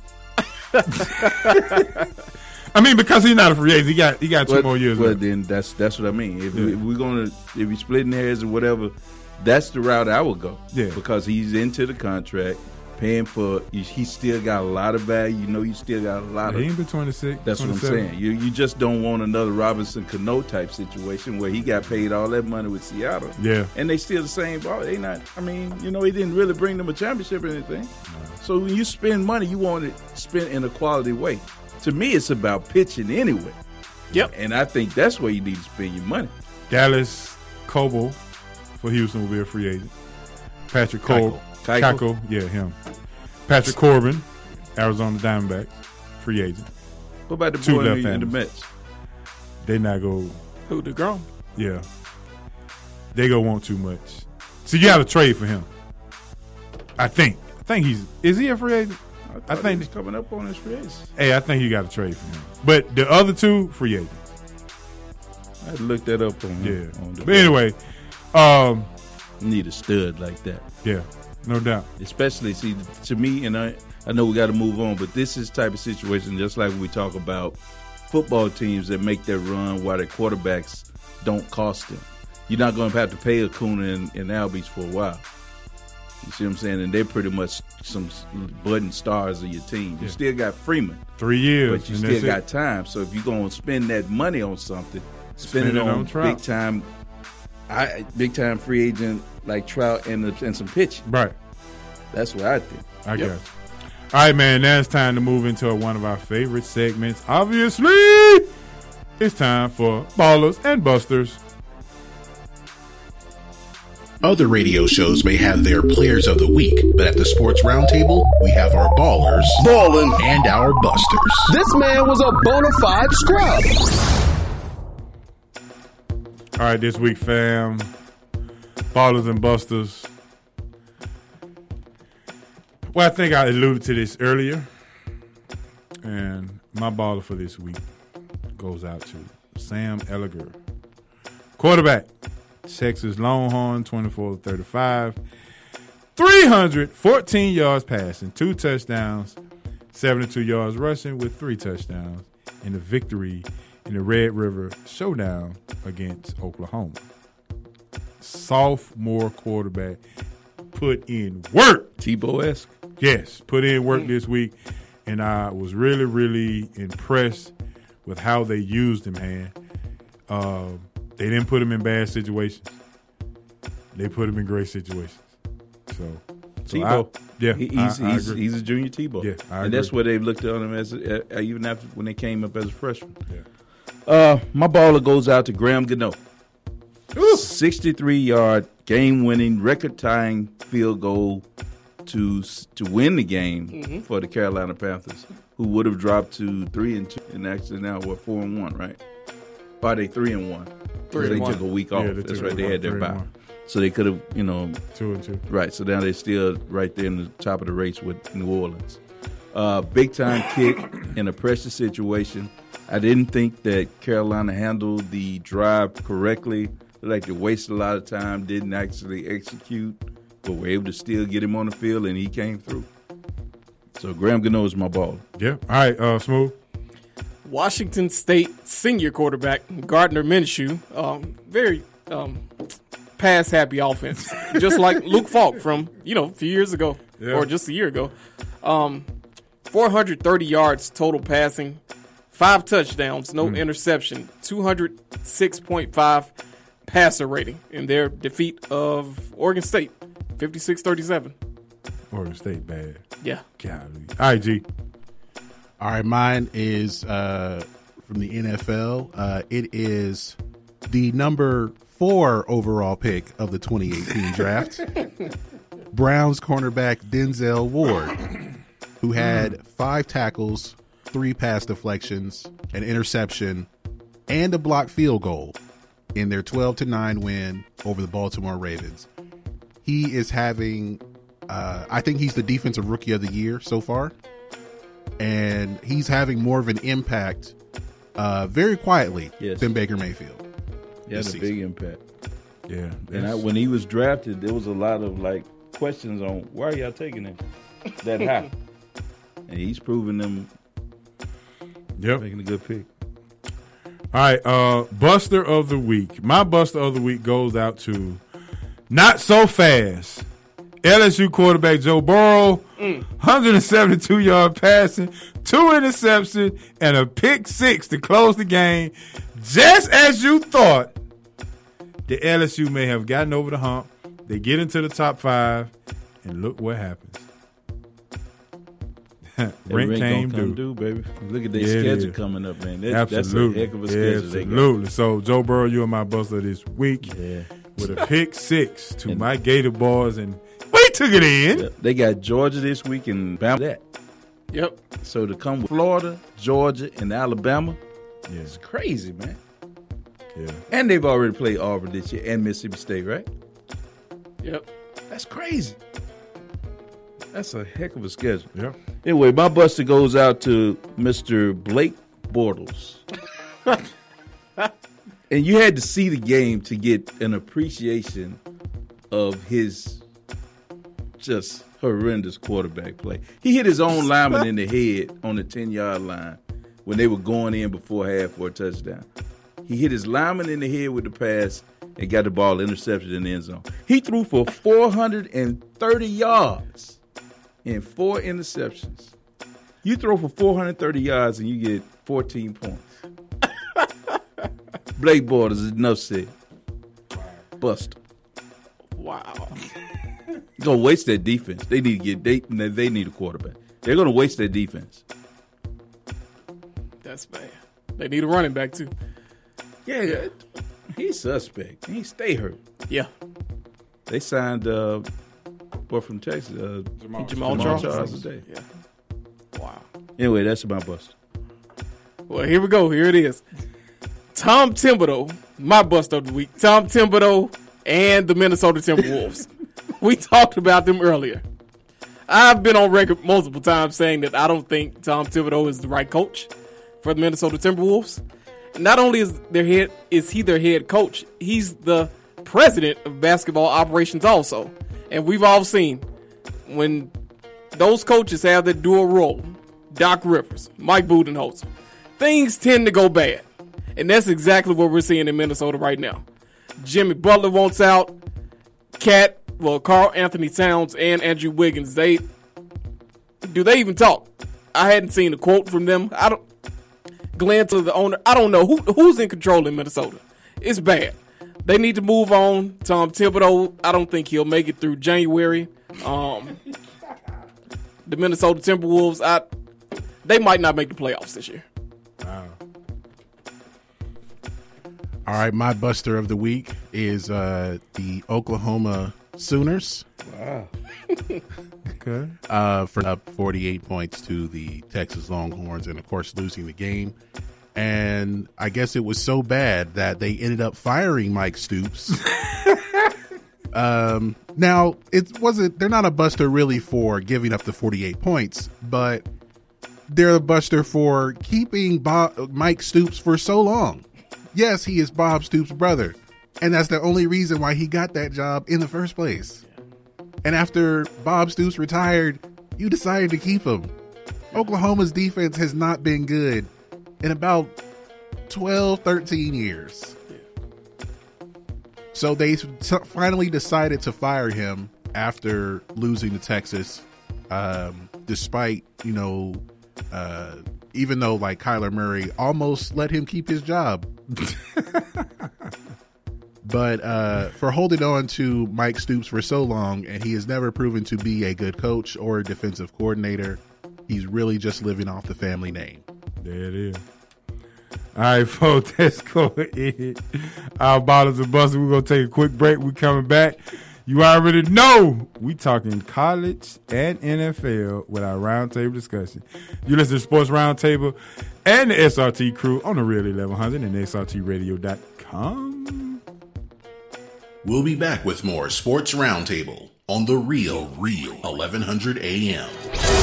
that then. I mean, because he's not a free agent, he got he got two well, more years. Well, left. then that's that's what I mean. If, yeah. we, if we're gonna if we splitting hairs or whatever, that's the route I would go. Yeah, because he's into the contract. Paying for, he still got a lot of value. You know, you still got a lot yeah, of. He ain't been twenty-six. That's what I'm saying. You you just don't want another Robinson Cano type situation where he got paid all that money with Seattle. Yeah, and they still the same ball. They not. I mean, you know, he didn't really bring them a championship or anything. No. So when you spend money, you want it spent in a quality way. To me, it's about pitching anyway. Yep, and I think that's where you need to spend your money. Dallas Coble for Houston will be a free agent. Patrick Cole. Kako, yeah, him. Patrick Corbin, Arizona Diamondbacks, free agent. What about the Two boy left in the Mets? They not go. Who, DeGrom? Yeah, they go want too much. So you got to trade for him. I think. I think he's. Is he a free agent? I, I think he's coming up on his free agent. Hey, I think you got to trade for him. But the other two, free agents. I had to look that up on him. Yeah. On the but anyway, um, need a stud like that. Yeah. No doubt. Especially, see, to me, and I, I know we got to move on, but this is the type of situation, just like we talk about football teams that make their run while their quarterbacks don't cost them. You're not going to have to pay Acuna and, and Albies for a while. You see what I'm saying? And they're pretty much some budding stars of your team. You yeah. still got Freeman. Three years. But you still got it. time. So if you're going to spend that money on something, spend, spend it, it on, on big time, I, big time free agent like Trout and, the, and some pitching. Right. That's what I think. I yep. guess. All right, man. Now it's time to move into one of our favorite segments. Obviously, it's time for Ballers and Busters. Other radio shows may have their Players of the Week, but at the Sports Roundtable, we have our Ballers Ballin'. and our Busters. This man was a bona fide scrub. All right, this week, fam, Ballers and Busters. Well, I think I alluded to this earlier, and my baller for this week goes out to Sam Ehlinger, quarterback, Texas Longhorn, twenty-four to thirty-five, three hundred fourteen yards passing, two touchdowns, seventy-two yards rushing with three touchdowns in the victory in the Red River Showdown against Oklahoma. Sophomore quarterback put in work. Tebow-esque. Yes, put in work this week, and I was really, really impressed with how they used him, man. Uh, they didn't put him in bad situations. They put him in great situations. So So Tebow. I, yeah, he, he's I, I he's, agree. he's a junior Tebow. Yeah, I and agree. that's what they've looked at him as, uh, even after when they came up as a freshman. Yeah. Uh, my baller goes out to Graham Gano. sixty-three yard game-winning, record-tying field goal to to win the game Mm-hmm. for the Carolina Panthers, who would have dropped to three and two, and actually now what four and one, right? Or they three and one. Three they and one. took a week Yeah, off. they That's took right. a They one, had their three and bye, one. so they could have, you know, Two and two. right. So now they're still right there in the top of the race with New Orleans. Uh, big time kick in a pressure situation. I didn't think that Carolina handled the drive correctly. Like they wasted a lot of time, didn't actually execute, but were able to still get him on the field, and he came through. So Graham Gano is my ball. Yeah. All right, uh, Smooth. Washington State senior quarterback Gardner Minshew, um, very um, pass-happy offense, just like Luke Falk from, you know, a few years ago, Yeah. or just a year ago. Um, four hundred thirty yards total passing, five touchdowns, no Mm. interception, two hundred six point five passer rating in their defeat of Oregon State, fifty-six thirty-seven. Oregon State bad. Yeah. Golly. All right, G. All right, mine is uh, from the N F L. Uh, it is the number four overall pick of the twenty eighteen draft. Browns cornerback Denzel Ward, who had five tackles, three pass deflections, an interception, and a blocked field goal in their twelve to nine win over the Baltimore Ravens. He is having, uh, I think he's the defensive rookie of the year so far. And he's having more of an impact uh, very quietly Yes. than Baker Mayfield. He had this a season. big impact. Yeah. And I, when he was drafted, there was a lot of like questions on why are y'all taking him that high, and he's proving them. Yep. Making a good pick. All right, uh, Buster of the Week. My Buster of the Week goes out to Not So Fast. L S U quarterback Joe Burrow, Mm. one hundred seventy-two yard passing, two interceptions, and a pick six to close the game. Just as you thought, the L S U may have gotten over the hump. They get into the top five, and look what happens. Rent came due. due, baby. Look at their Yeah, it schedule is. coming up, man. That, that's a Absolutely. heck of a schedule they got. Absolutely. So, Joe Burrow, you are my Buster this week Yeah. with a pick six to my Gator boys, and we took it in. Yep. They got Georgia this week and Bama that. Yep. So to come with Florida, Georgia, and Alabama, yeah. it's crazy, man. Yeah. And they've already played Auburn this year and Mississippi State, right? Yep. That's crazy. That's a heck of a schedule. Yeah. Anyway, my buster goes out to Mister Blake Bortles. And you had to see the game to get an appreciation of his just horrendous quarterback play. He hit his own lineman in the head on the ten-yard line when they were going in before half for a touchdown. He hit his lineman in the head with the pass and got the ball intercepted in the end zone. He threw for four hundred thirty yards and four interceptions. You throw for four hundred thirty yards and you get fourteen points. Blake Bortles is enough said. Bust. Wow. Gonna waste their defense. They need to get they they need a quarterback. They're gonna waste their defense. That's bad. They need a running back too. Yeah, yeah. He's suspect. He stay hurt. Yeah. They signed uh boy from Texas, uh, Jamal, Jamal Charles. Charles today. Yeah. Wow. Anyway, that's my bust. Well, here we go. Here it is. Tom Thibodeau, my bust of the week. Tom Thibodeau and the Minnesota Timberwolves. We talked about them earlier. I've been on record multiple times saying that I don't think Tom Thibodeau is the right coach for the Minnesota Timberwolves. Not only is their head is he their head coach, he's the president of basketball operations also. And we've all seen when those coaches have that dual role, Doc Rivers, Mike Budenholzer, things tend to go bad. And that's exactly what we're seeing in Minnesota right now. Jimmy Butler wants out. Cat, well, Karl Anthony Towns and Andrew Wiggins, they do they even talk? I hadn't seen a quote from them. I don't Glenn to the owner. I don't know who who's in control in Minnesota. It's bad. they need to move on. Tom Thibodeau, I don't think he'll make it through January. Um, the Minnesota Timberwolves, I they might not make the playoffs this year. Wow. All right, my buster of the week is uh, the Oklahoma Sooners. Wow. Okay. Uh, for up forty-eight points to the Texas Longhorns, and of course losing the game. And I guess it was so bad that they ended up firing Mike Stoops. um, now it wasn't. They're not a buster really for giving up the forty-eight points, but they're a buster for keeping Bob, Mike Stoops for so long. Yes, he is Bob Stoops' brother, and that's the only reason why he got that job in the first place. And after Bob Stoops retired, you decided to keep him. Oklahoma's defense has not been good in about twelve, thirteen years. So they t- finally decided to fire him after losing to Texas, um, despite, you know, uh, even though like Kyler Murray almost let him keep his job. But uh, for holding on to Mike Stoops for so long, and he has never proven to be a good coach or a defensive coordinator, he's really just living off the family name. There it is. All right, folks, that's going to our bottles of busters. We're going to take a quick break. We're coming back. You already know we talking college and N F L with our roundtable discussion. You listen to Sports Roundtable and the S R T crew on the Real eleven hundred and S R T radio dot com. We'll be back with more Sports Roundtable on the Real Real eleven hundred A M.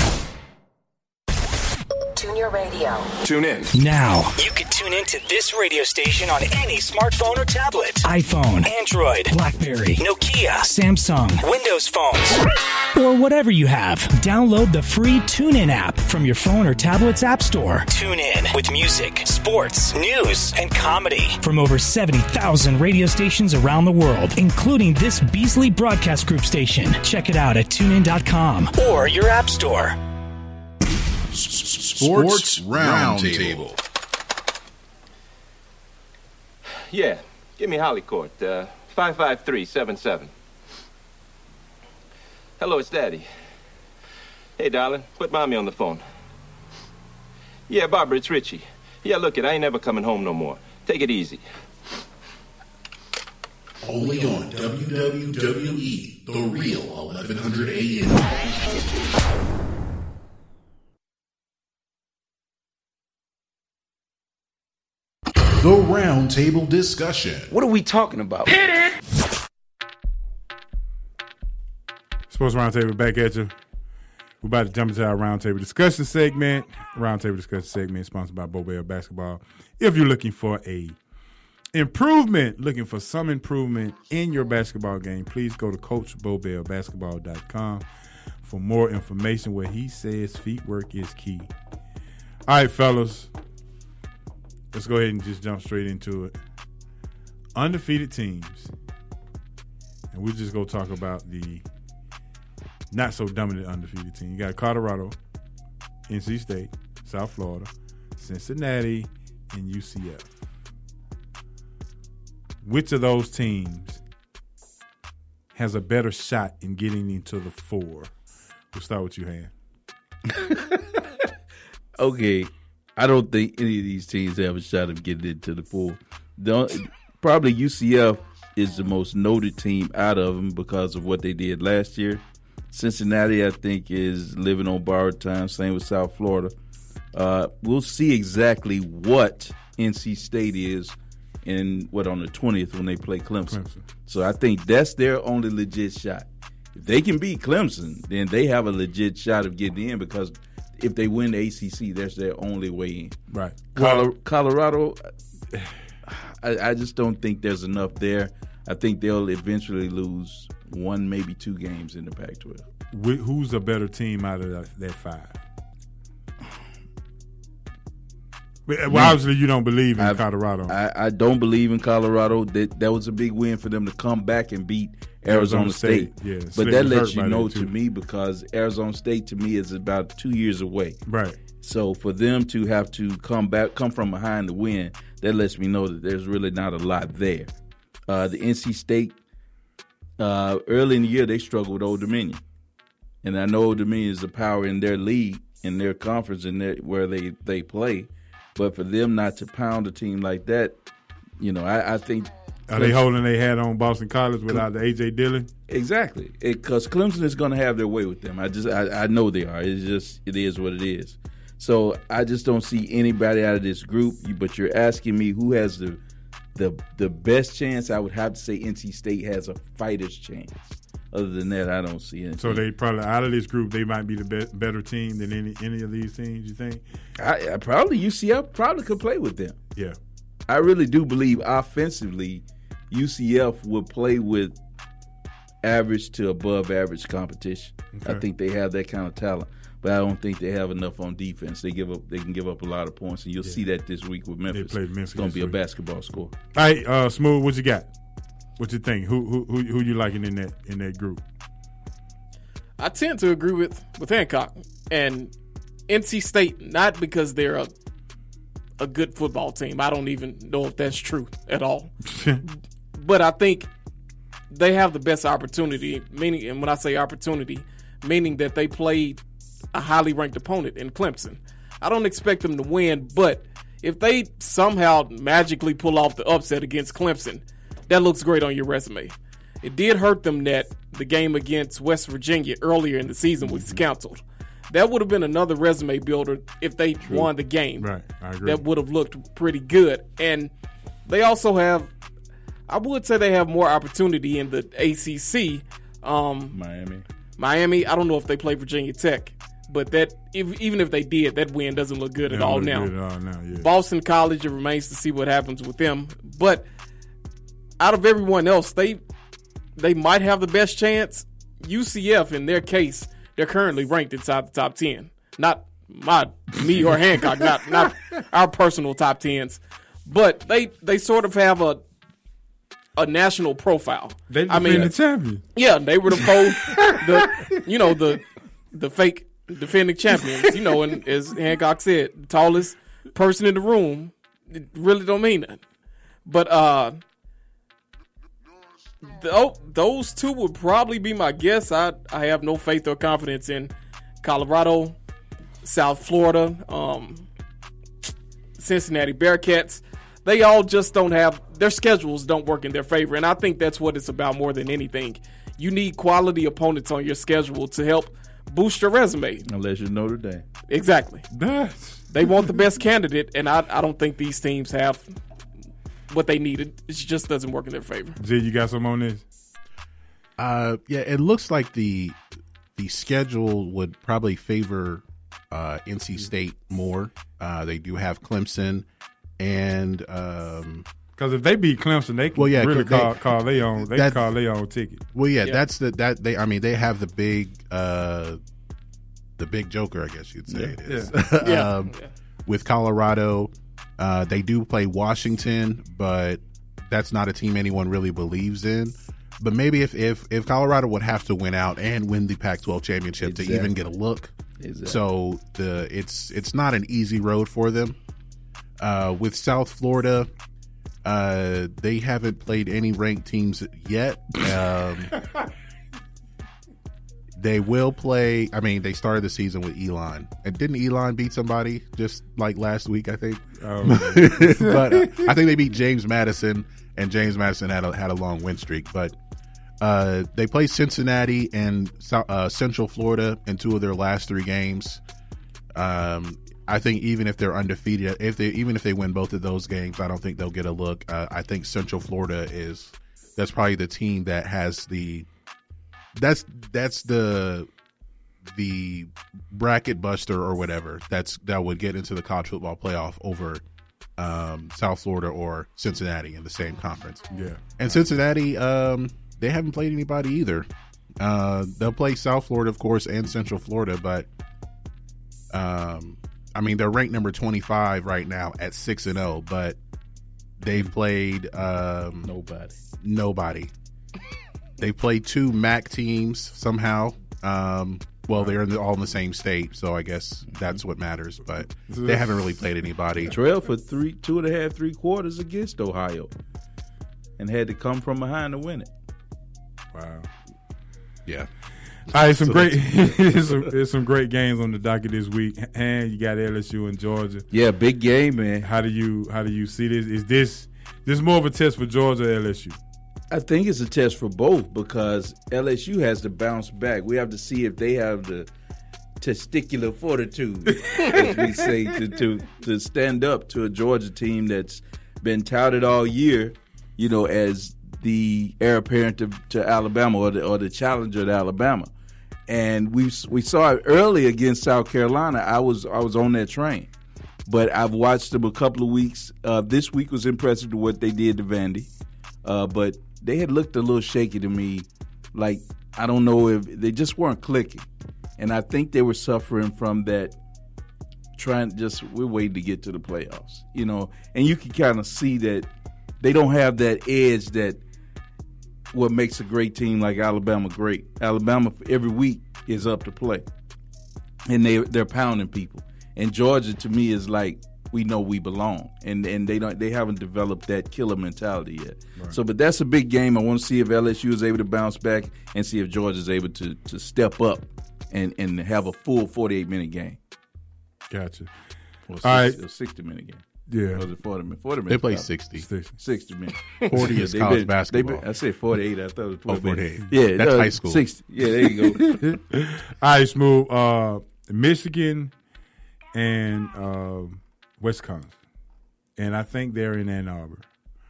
Tune your radio. Tune in. Now. You can tune into this radio station on any smartphone or tablet. iPhone. Android. BlackBerry. Nokia. Samsung. Windows phones. Or whatever you have. Download the free TuneIn app from your phone or tablet's app store. Tune in with music, sports, news, and comedy. From over seventy thousand radio stations around the world, including this Beasley Broadcast Group station. Check it out at tune in dot com. Or your app store. Sports Roundtable. Yeah, give me Hollycourt, uh, five five three seven seven. Hello, it's Daddy. Hey, darling, put Mommy on the phone. Yeah, Barbara, it's Richie. Yeah, look it, I ain't never coming home no more. Take it easy. Only on W W W E, The Real eleven hundred A M. The Roundtable Discussion. What are we talking about? Hit it! Sports Roundtable back at you. We're about to jump into our Roundtable Discussion segment. Roundtable Discussion segment sponsored by Bobell Basketball. If you're looking for a improvement, looking for some improvement in your basketball game, please go to coach bobell basketball dot com for more information where he says feet work is key. All right, fellas. Let's go ahead and just jump straight into it. Undefeated teams. And we'll just go talk about the not so dominant undefeated team. You got Colorado, N C State, South Florida, Cincinnati, and U C F. Which of those teams has a better shot in getting into the four? We'll start with you, Han. Okay. I don't think any of these teams have a shot of getting into the four. The, probably U C F is the most noted team out of them because of what they did last year. Cincinnati, I think, is living on borrowed time. Same with South Florida. Uh, we'll see exactly what N C State is in what on the twentieth when they play Clemson. Clemson. So I think that's their only legit shot. If they can beat Clemson, then they have a legit shot of getting in because if they win the A C C, that's their only way in. Right. Col- Colorado, I, I just don't think there's enough there. I think they'll eventually lose one, maybe two games in the Pac twelve. Who's a better team out of that, that five? Well, obviously, you don't believe in I've, Colorado. I, I don't believe in Colorado. That that was a big win for them to come back and beat Arizona, Arizona State. State. Yeah, but State that lets you know to too. me because Arizona State to me is about two years away. Right. So for them to have to come back, come from behind to win, that lets me know that there's really not a lot there. Uh, the N C State, uh, early in the year, they struggled with Old Dominion. And I know Old Dominion is a power in their league, in their conference, in their, where they, they play. But for them not to pound a team like that, you know, I, I think. Are they holding their hat on Boston College without the A J Dillon? Exactly. Because Clemson is going to have their way with them. I just, I, I know they are. It's just, it is what it is. So I just don't see anybody out of this group. But you're asking me who has the the the best chance. I would have to say N C State has a fighter's chance. Other than that, I don't see anything. So they probably out of this group, they might be the be- better team than any any of these teams. You think? I, I probably U C F probably could play with them. Yeah, I really do believe offensively, U C F would play with average to above average competition. Okay. I think they have that kind of talent, but I don't think they have enough on defense. They give up. They can give up a lot of points, and you'll yeah. see that this week with Memphis. They played Memphis. It's going to be a basketball score. All right, uh, Smooth, what you got? What you think? Who who who who you liking in that in that group? I tend to agree with, with Hancock and N C State, not because they're a a good football team. I don't even know if that's true at all. But I think they have the best opportunity, meaning, and when I say opportunity, meaning that they played a highly ranked opponent in Clemson. I don't expect them to win, but if they somehow magically pull off the upset against Clemson, that looks great on your resume. It did hurt them that the game against West Virginia earlier in the season was canceled. That would have been another resume builder if they True. won the game. Right, I agree. That would have looked pretty good. And they also have, I would say they have more opportunity in the A C C. Um, Miami. Miami, I don't know if they play Virginia Tech, but that if, even if they did, that win doesn't look good, at all, look now. good at all now. Yeah. Boston College, it remains to see what happens with them. But out of everyone else, they they might have the best chance. U C F, in their case, they're currently ranked inside the top ten. Not my me or Hancock, not not our personal top tens. But they they sort of have a a national profile. They I mean, the champion. Yeah, they were the foe, the you know the the fake defending champions. You know, and as Hancock said, the tallest person in the room. It really don't mean that. But uh. Th- those two would probably be my guess. I, I have no faith or confidence in Colorado, South Florida, um, Cincinnati Bearcats. They all just don't have – their schedules don't work in their favor, and I think that's what it's about more than anything. You need quality opponents on your schedule to help boost your resume. Unless you're Notre Dame. Exactly. They want the best candidate, and I, I don't think these teams have – what they needed. It just doesn't work in their favor. Jay, you got some on this? Uh, yeah, it looks like the the schedule would probably favor uh, N C State more. Uh, they do have Clemson, and because um, if they beat Clemson, they can well, yeah, really call, they, call their own. They that, call their own ticket. Well, yeah, yeah, that's the that they. I mean, they have the big uh, the big joker, I guess you'd say yeah. it is. Yeah. yeah. um, yeah. With Colorado. Uh, they do play Washington, but that's not a team anyone really believes in. But maybe if, if, if Colorado would have to win out and win the Pac twelve championship exactly. to even get a look. Exactly. So the it's it's not an easy road for them. Uh, with South Florida, uh, they haven't played any ranked teams yet. Um, They will play. I mean, they started the season with Elon, and didn't Elon beat somebody just like last week? I think. Um, but uh, I think they beat James Madison, and James Madison had a, had a long win streak. But uh, they play Cincinnati and uh, Central Florida in two of their last three games. Um, I think even if they're undefeated, if they even if they win both of those games, I don't think they'll get a look. Uh, I think Central Florida is that's probably the team that has the. That's that's the the bracket buster or whatever that's that would get into the college football playoff over um, South Florida or Cincinnati in the same conference. Yeah, and Cincinnati um, they haven't played anybody either. Uh, they'll play South Florida, of course, and Central Florida, but um, I mean they're ranked number twenty-five right now at six and zero, but they've played um, nobody. Nobody. They played two M A C teams somehow. Um, well, they're in the, all in the same state, so I guess that's what matters. But they haven't really played anybody. Trail for three, two and a half, three quarters against Ohio. and had to come from behind to win it. Wow. Yeah. All right, some So great that's- there's, some, there's some great games on the docket this week. And you got L S U and Georgia. Yeah, big game, man. How do you how do you see this? Is this this more of a test for Georgia or L S U? I think it's a test for both because L S U has to bounce back. We have to see if they have the testicular fortitude, as we say, to, to to stand up to a Georgia team that's been touted all year, you know, as the heir apparent to, to Alabama or the, or the challenger to Alabama. And we we saw it early against South Carolina. I was I was on that train, but I've watched them a couple of weeks. Uh, this week was impressive to what they did to Vandy, uh, but they had looked a little shaky to me. Like I don't know if they just weren't clicking, and I think they were suffering from that. Trying just we're waiting to get to the playoffs, you know, and you can kind of see that they don't have that edge that. What makes a great team like Alabama great. Alabama every week is up to play, and they they're pounding people. And Georgia to me is like we know we belong, and and they don't they haven't developed that killer mentality yet. Right. So, but that's a big game. I want to see if L S U is able to bounce back and see if Georgia is able to to step up and and have a full forty-eight minute game. Gotcha. Or six, All right, a sixty minute game. Yeah, or was it forty minutes? Forty They minutes. play probably. sixty. sixty minutes. Forty is They've college been- basketball. they've been- I said forty-eight. I thought it was Oh, forty-eight. forty-eight. Yeah, That's no, high school. sixty. Yeah, there you go. All right, Smooth. Uh, Michigan and uh, Wisconsin, and I think they're in Ann Arbor.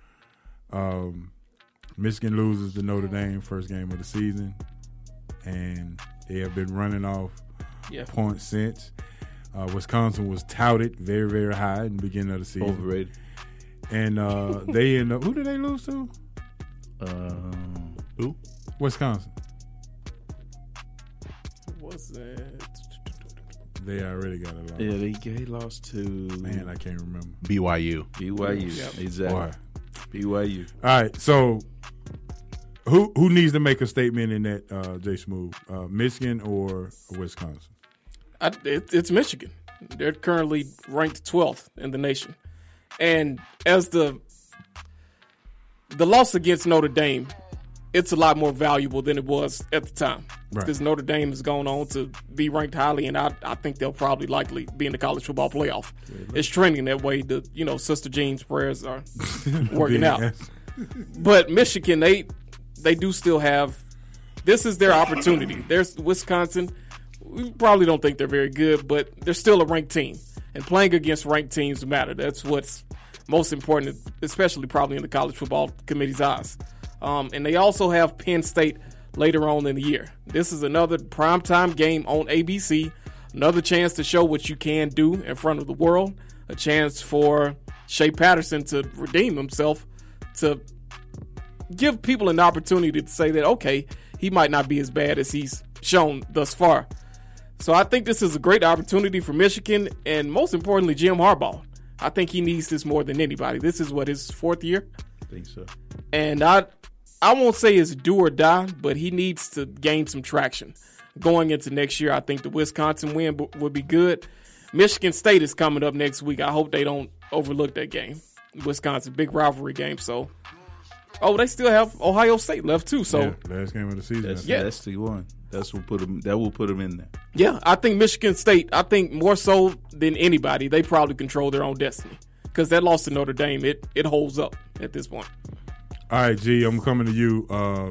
Um, Michigan loses to Notre Dame first game of the season, and they have been running off Yeah. points since. Uh, Wisconsin was touted very, very high in the beginning of the season. Overrated. And uh, they end up. Who did they lose to? Um, who? Wisconsin. What's that? They already got a loss. Yeah, they, they lost to Man, I can't remember. B Y U. B Y U. Yep. Exactly. Boy. B Y U. All right, so who who needs to make a statement in that, uh, Jay Smooth? Uh, Michigan or Wisconsin? I, it, it's Michigan. They're currently ranked twelfth in the nation, and as the the loss against Notre Dame, it's a lot more valuable than it was at the time Right. because Notre Dame has gone on to be ranked highly, and I, I think they'll probably likely be in the college football playoff. It's trending that way. The you know Sister Jean's prayers are working out, Yes. but Michigan they they do still have. This is their opportunity. There's Wisconsin. We probably don't think they're very good, but they're still a ranked team. And playing against ranked teams matter. That's what's most important, especially probably in the college football committee's eyes. Um, and they also have Penn State later on in the year. This is another primetime game on A B C, another chance to show what you can do in front of the world, a chance for Shea Patterson to redeem himself, to give people an opportunity to say that, okay, he might not be as bad as he's shown thus far. So I think this is a great opportunity for Michigan, and most importantly, Jim Harbaugh. I think he needs this more than anybody. This is what, his fourth year? I think so. And I I won't say it's do or die, but he needs to gain some traction. Going into next year, I think the Wisconsin win b- would be good. Michigan State is coming up next week. I hope they don't overlook that game. Wisconsin, big rivalry game. So, oh, they still have Ohio State left too. So, Yeah, last game of the season. That's, Yeah. that's the one. That's what put them. That will put them in there. yeah, I think Michigan State, I think more so than anybody, they probably control their own destiny. Because that loss to Notre Dame, it, it holds up at this point. All right, G, I'm coming to you. Uh,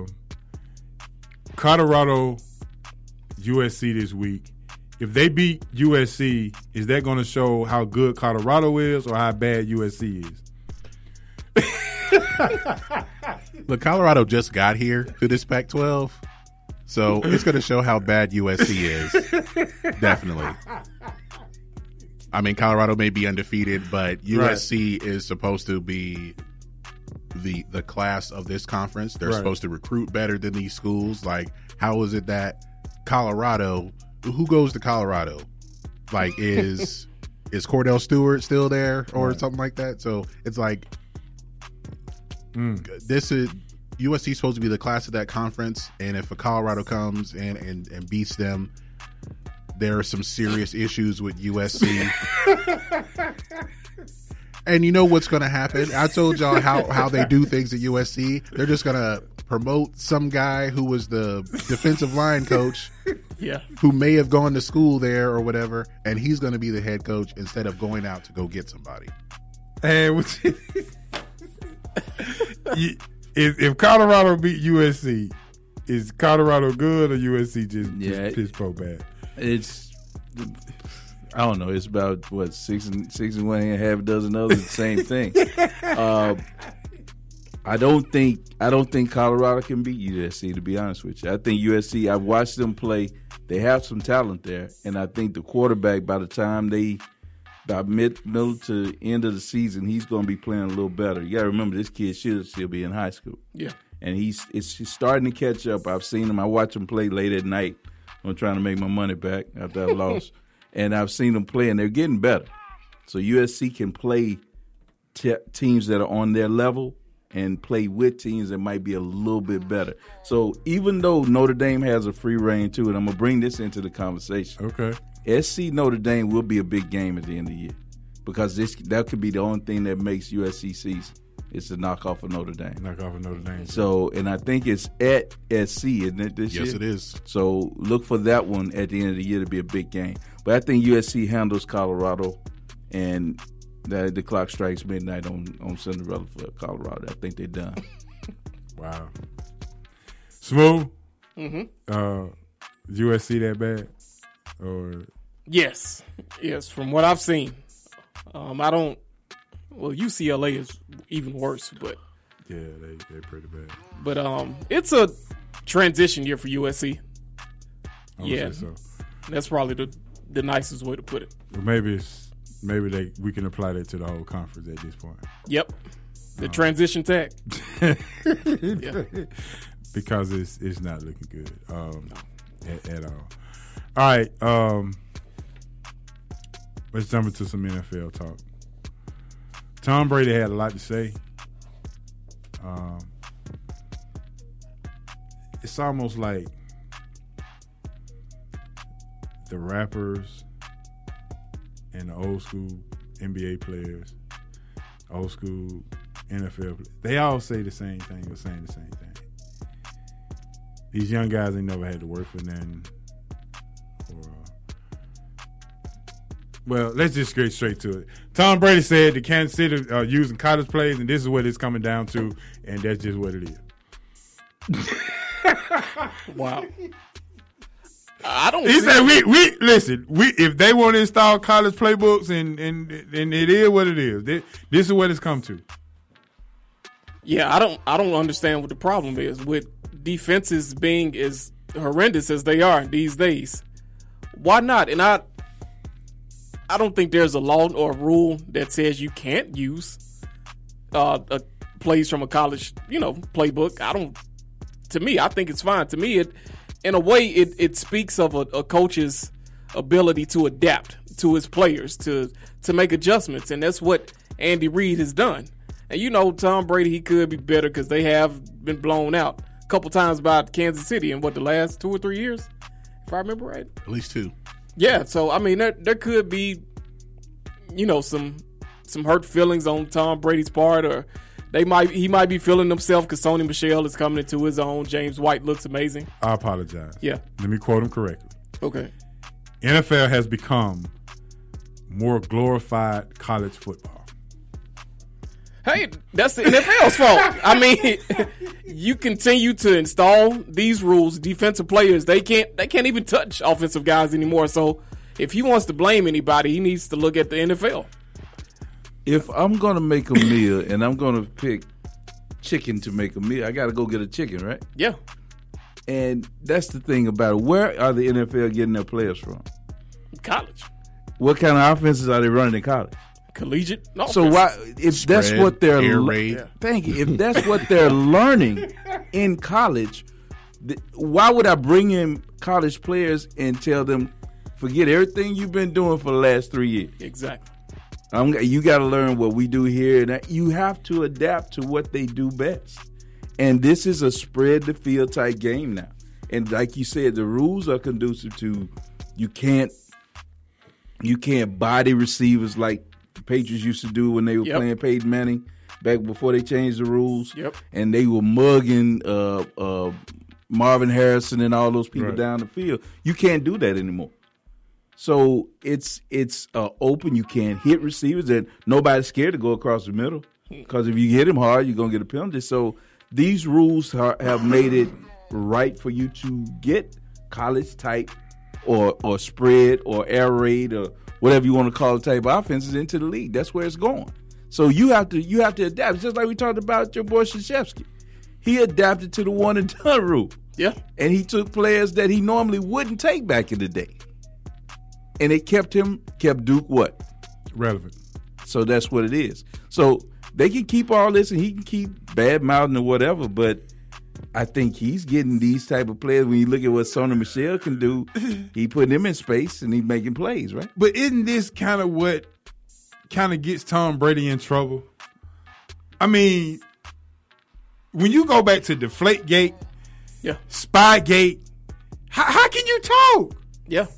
Colorado, U S C this week. If they beat U S C, is that going to show how good Colorado is or how bad U S C is? Look, Colorado just got here to this Pac twelve, so it's going to show how bad U S C is. Definitely. I mean, Colorado may be undefeated, but U S C right. is supposed to be the the class of this conference. They're right. supposed to recruit better than these schools. Like, how is it that Colorado, who goes to Colorado? Like, is is Cordell Stewart still there or right. something like that? So it's like, mm. this is U S C supposed to be the class of that conference, and if a Colorado comes in and, and beats them, there are some serious issues with U S C. And you know what's going to happen? I told y'all how, how they do things at U S C. They're just going to promote some guy who was the defensive line coach. Yeah. Who may have gone to school there or whatever, and he's going to be the head coach instead of going out to go get somebody. And if, if Colorado beat U S C, is Colorado good or U S C just, yeah, just piss poor bad? It's, I don't know. It's about what six and six and one and a half dozen others. The same thing. uh, I don't think I don't think Colorado can beat U S C. To be honest with you, I think U S C. I've watched them play. They have some talent there, and I think the quarterback, by the time they, by mid middle to end of the season, he's going to be playing a little better. You got to remember, this kid should still be in high school. Yeah, and he's it's he's starting to catch up. I've seen him. I watch him play late at night. I'm trying to make my money back after I lost, and I've seen them play, and they're getting better. So U S C can play te- teams that are on their level and play with teams that might be a little bit better. So even though Notre Dame has a free reign to it, I'm going to bring this into the conversation. Okay. S C Notre Dame will be a big game at the end of the year because this that could be the only thing that makes U S C season. It's a knockoff of Notre Dame. Knockoff of Notre Dame. So, and I think it's at S C, isn't it, this yes, year? Yes, it is. So look for that one at the end of the year to be a big game. But I think U S C handles Colorado, and the, the clock strikes midnight on, on Cinderella for Colorado. I think they're done. Wow. Smooth? Mm-hmm. Uh, U S C that bad? Or Yes. Yes, from what I've seen. Um, I don't Well, U C L A is even worse, but yeah, they they're pretty bad. But um, it's a transition year for U S C. I would Yeah, say so. That's probably the the nicest way to put it. Well, maybe it's maybe they we can apply that to the whole conference at this point. Yep, the Um, transition tag. yeah. Because it's it's not looking good um, at, at all. All right, um, let's jump into some N F L talk. Tom Brady had a lot to say. Um, it's almost like the rappers and the old school N B A players, old school N F L players, they all say the same thing or saying the same thing. These young guys ain't never had to work for nothing. Or, uh, well, let's just get straight to it. Tom Brady said the Kansas City are using college players, and this is what it's coming down to, and that's just what it is. Wow. I don't. He see said, "We we listen. We if they want to install college playbooks, and and and it is what it is. This, this is what it's come to." Yeah, I don't. I don't understand what the problem is with defenses being as horrendous as they are these days. Why not? And I, I don't think there's a law or a rule that says you can't use uh, a plays from a college, you know, playbook. I don't. To me, I think it's fine. To me, it. In a way, it, it speaks of a, a coach's ability to adapt to his players, to to make adjustments, and that's what Andy Reid has done. And you know, Tom Brady, he could be better because they have been blown out a couple times by Kansas City in what, the last two or three years, if I remember right. At least two. Yeah, so I mean, there there could be, you know, some some hurt feelings on Tom Brady's part, or They might he might be feeling himself because Sony Michel is coming into his own. James White looks amazing. I apologize. Yeah. Let me quote him correctly. Okay. N F L has become more glorified college football. Hey, that's the N F L's fault. I mean, you continue to install these rules, defensive players, they can't they can't even touch offensive guys anymore. So if he wants to blame anybody, he needs to look at the N F L. If I'm going to make a meal and I'm going to pick chicken to make a meal, I got to go get a chicken, right? Yeah. And that's the thing about it. Where are the N F L getting their players from? College. What kind of offenses are they running in college? Collegiate. No so why, if Spread, that's what they're air raid. Yeah. Thank you. If that's what they're learning in college, th- why would I bring in college players and tell them forget everything you've been doing for the last three years? Exactly. I'm, you got to learn what we do here. And you have to adapt to what they do best. And this is a spread the field type game now. And like you said, the rules are conducive to you can't you can't body receivers like the Patriots used to do when they were Yep. playing Peyton Manning back before they changed the rules. Yep. And they were mugging uh, uh, Marvin Harrison and all those people Right. down the field. You can't do that anymore. So it's it's uh, open. You can't hit receivers, and nobody's scared to go across the middle because if you hit them hard, you're gonna get a penalty. So these rules are, have made it right for you to get college type or or spread or air raid or whatever you want to call it type of offenses into the league. That's where it's going. So you have to you have to adapt. Just like we talked about your boy Krzyzewski. He adapted to the one and done rule. Yeah. And he took players that he normally wouldn't take back in the day. And it kept him, kept Duke what? Relevant. So that's what it is. So they can keep all this and he can keep bad mouthing or whatever, but I think he's getting these type of players. When you look at what Sony Michel can do, he putting him in space and he's making plays, right? But isn't this kind of what kind of gets Tom Brady in trouble? I mean, when you go back to Deflategate, yeah, Spygate, how, how can you talk? Yeah.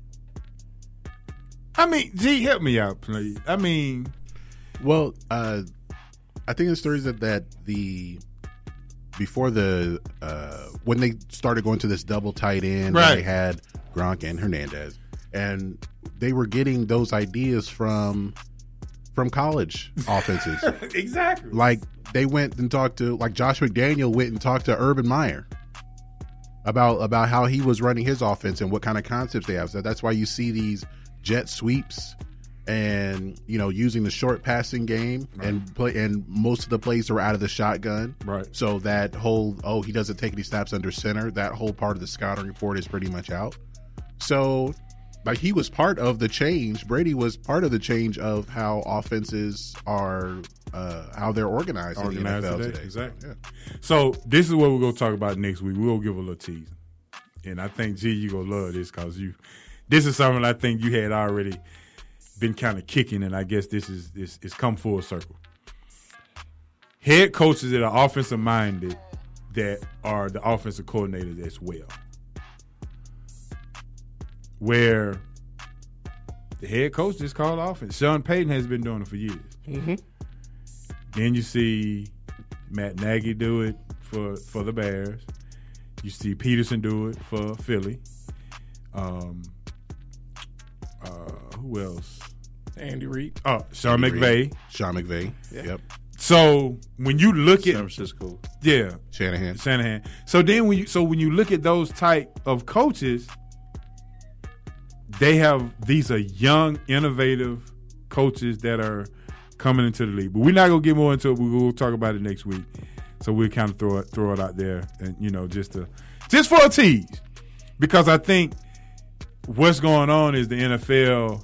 I mean, G, help me out, please. I mean, well, uh, I think the story is that, that the before the uh, when they started going to this double tight end, right. they had Gronk and Hernandez, and they were getting those ideas from from college offenses. Exactly. Like they went and talked to, like Josh McDaniel went and talked to Urban Meyer about about how he was running his offense and what kind of concepts they have. So that's why you see these jet sweeps and, you know, using the short passing game, right. and play, and most of the plays are out of the shotgun. Right. So that whole, oh, he doesn't take any snaps under center, that whole part of the scouting report is pretty much out. So, like, he was part of the change. Brady was part of the change of how offenses are, uh, how they're organized, organized in the N F L today. today. Exactly. Yeah. So this is what we're going to talk about next week. We'll give a little tease. And I think, G, you're going to love this because you – this is something I think you had already been kind of kicking, and I guess this is this it's come full circle. Head coaches that are offensive minded that are the offensive coordinators as well. Where the head coach just called offense. Sean Payton has been doing it for years. Mm-hmm. Then you see Matt Nagy do it for, for the Bears. You see Peterson do it for Philly. Um, uh, who else? Andy Reid. Oh, Sean Andy McVay. Reid. Sean McVay. Yeah. Yep. So when you look San at Francisco, yeah, Shanahan, Shanahan. So then when you so when you look at those type of coaches, they have these are young, innovative coaches that are coming into the league. But we're not gonna get more into it. We'll talk about it next week. So we'll kind of throw it throw it out there, and you know, just to just for a tease, because I think what's going on is the N F L.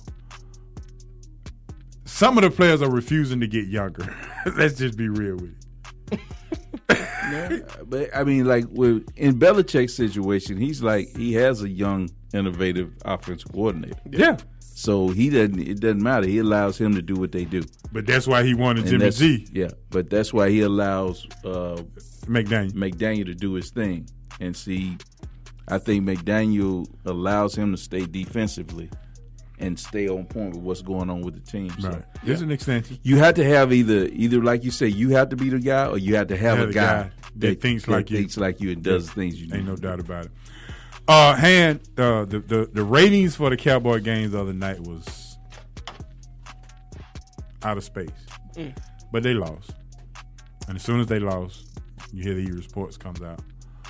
Some of the players are refusing to get younger. Let's just be real with it. Yeah, but I mean, like with in Belichick's situation, he's like he has a young, innovative offensive coordinator. Yeah. So he doesn't. It doesn't matter. He allows him to do what they do. But that's why he wanted And Jimmy that's- G. Yeah, but that's why he allows uh, McDaniel McDaniel to do his thing. And see, I think McDaniel allows him to stay defensively and stay on point with what's going on with the team. So, Right. There's an extension. You have to have either either like you say, you have to be the guy, or you have to have, Have a a guy, guy that thinks like you. thinks like you and does Yeah. things you do. Ain't no doubt about it. Uh, hand uh, the, the the ratings for the Cowboy games the other night was out of space, Mm. but they lost. And as soon as they lost, you hear the reports comes out.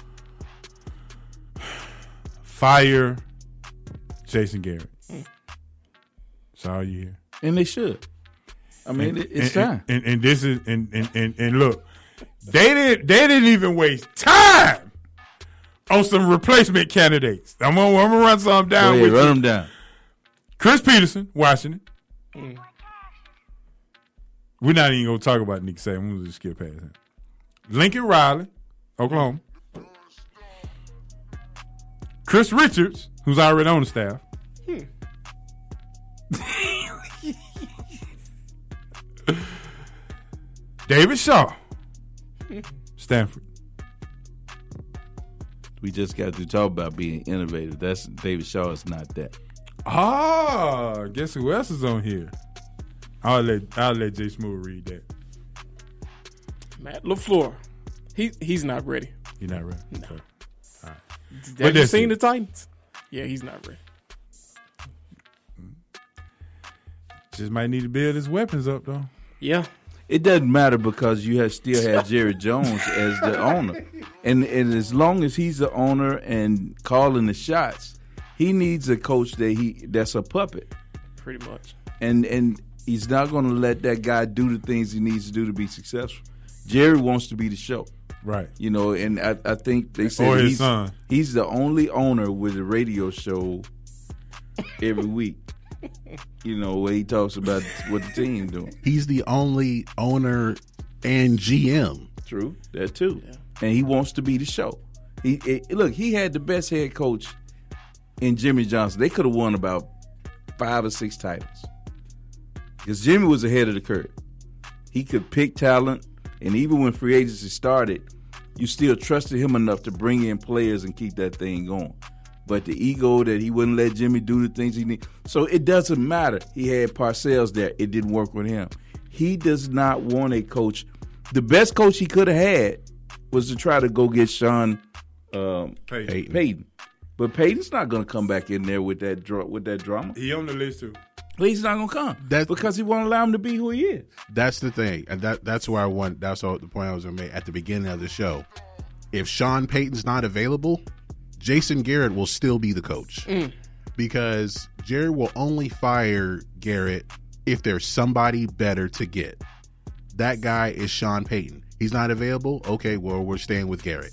Fire Jason Garrett. Mm. That's all you hear. And they should. I mean, and, it, it's and, time. And, and, and this is and, and, and, and look, they didn't they didn't even waste time on some replacement candidates. I'm gonna, I'm gonna run some down Go ahead, with run you. them down. Chris Peterson, Washington. Mm. We're not even gonna talk about Nick Saban. We'll just skip past him. Lincoln Riley, Oklahoma. Chris Richards, who's already on the staff. Hmm. David Shaw, Stanford. We just got to talk about being innovative. That's David Shaw is not that. Ah, guess who else is on here? I'll let I'll let Jay Smooth read that. Matt LaFleur, he he's not ready. He's not ready. No. Okay. All right. Have you seen the Titans? Yeah, he's not ready. Just might need to build his weapons up though. Yeah. It doesn't matter because you have still have Jerry Jones as the owner, and and as long as he's the owner and calling the shots, he needs a coach that he that's a puppet. Pretty much. And and he's not going to let that guy do the things he needs to do to be successful. Jerry wants to be the show, right? You know, and I, I think they said or his he's, son. he's the only owner with a radio show every week. You know, where he talks about what the team doing. He's the only owner and G M. True, that too. Yeah. And he wants to be the show. He it, look, he had the best head coach in Jimmy Johnson. They could have won about five or six titles because Jimmy was ahead of the curve. He could pick talent, and even when free agency started, you still trusted him enough to bring in players and keep that thing going. But the ego that he wouldn't let Jimmy do the things he need. So it doesn't matter. He had Parcells there. It didn't work with him. He does not want a coach. The best coach he could have had was to try to go get Sean um, Payton. Payton. But Payton's not going to come back in there with that dra- with that drama. He on the list too. But he's not going to come that's, because he won't allow him to be who he is. That's the thing, and that that's where I want. That's all the point I was going to make at the beginning of the show. If Sean Payton's not available, Jason Garrett will still be the coach mm. because Jerry will only fire Garrett if there's somebody better to get. That guy is Sean Payton. He's not available. Okay, well, we're staying with Garrett.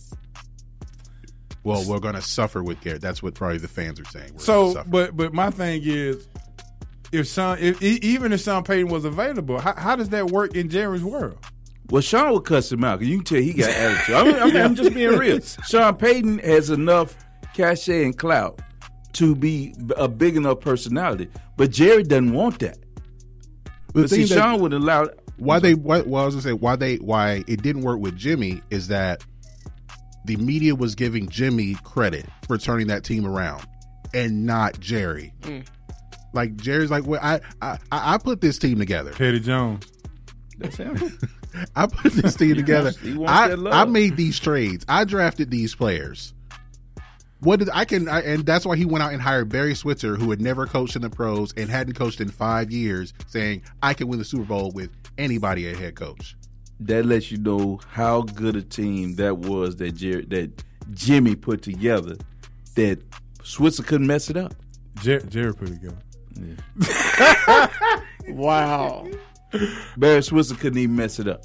Well, we're going to suffer with Garrett. That's what probably the fans are saying. We're so, but but my thing is, if Sean, if, even if Sean Payton was available, how, how does that work in Jerry's world? Well, Sean would cuss him out because you can tell he got attitude. I mean, I mean, I'm just being real. Sean Payton has enough cachet and clout to be a big enough personality, but Jerry doesn't want that. But, but see, Sean would allow. Why they? Why, well, I was gonna say why they why it didn't work with Jimmy is that the media was giving Jimmy credit for turning that team around, and not Jerry. Mm. Like Jerry's like, well, I I I put this team together. Petty Jones. That's him. I put this team together. Wants, he wants I, that love. I made these trades. I drafted these players. What did I can I, and that's why he went out and hired Barry Switzer, who had never coached in the pros and hadn't coached in five years, saying I can win the Super Bowl with anybody at head coach. That lets you know how good a team that was that Jerry, that Jimmy put together. That Switzer couldn't mess it up. Jerry, Jerry put it together. Yeah. Wow. Barry Switzer couldn't even mess it up.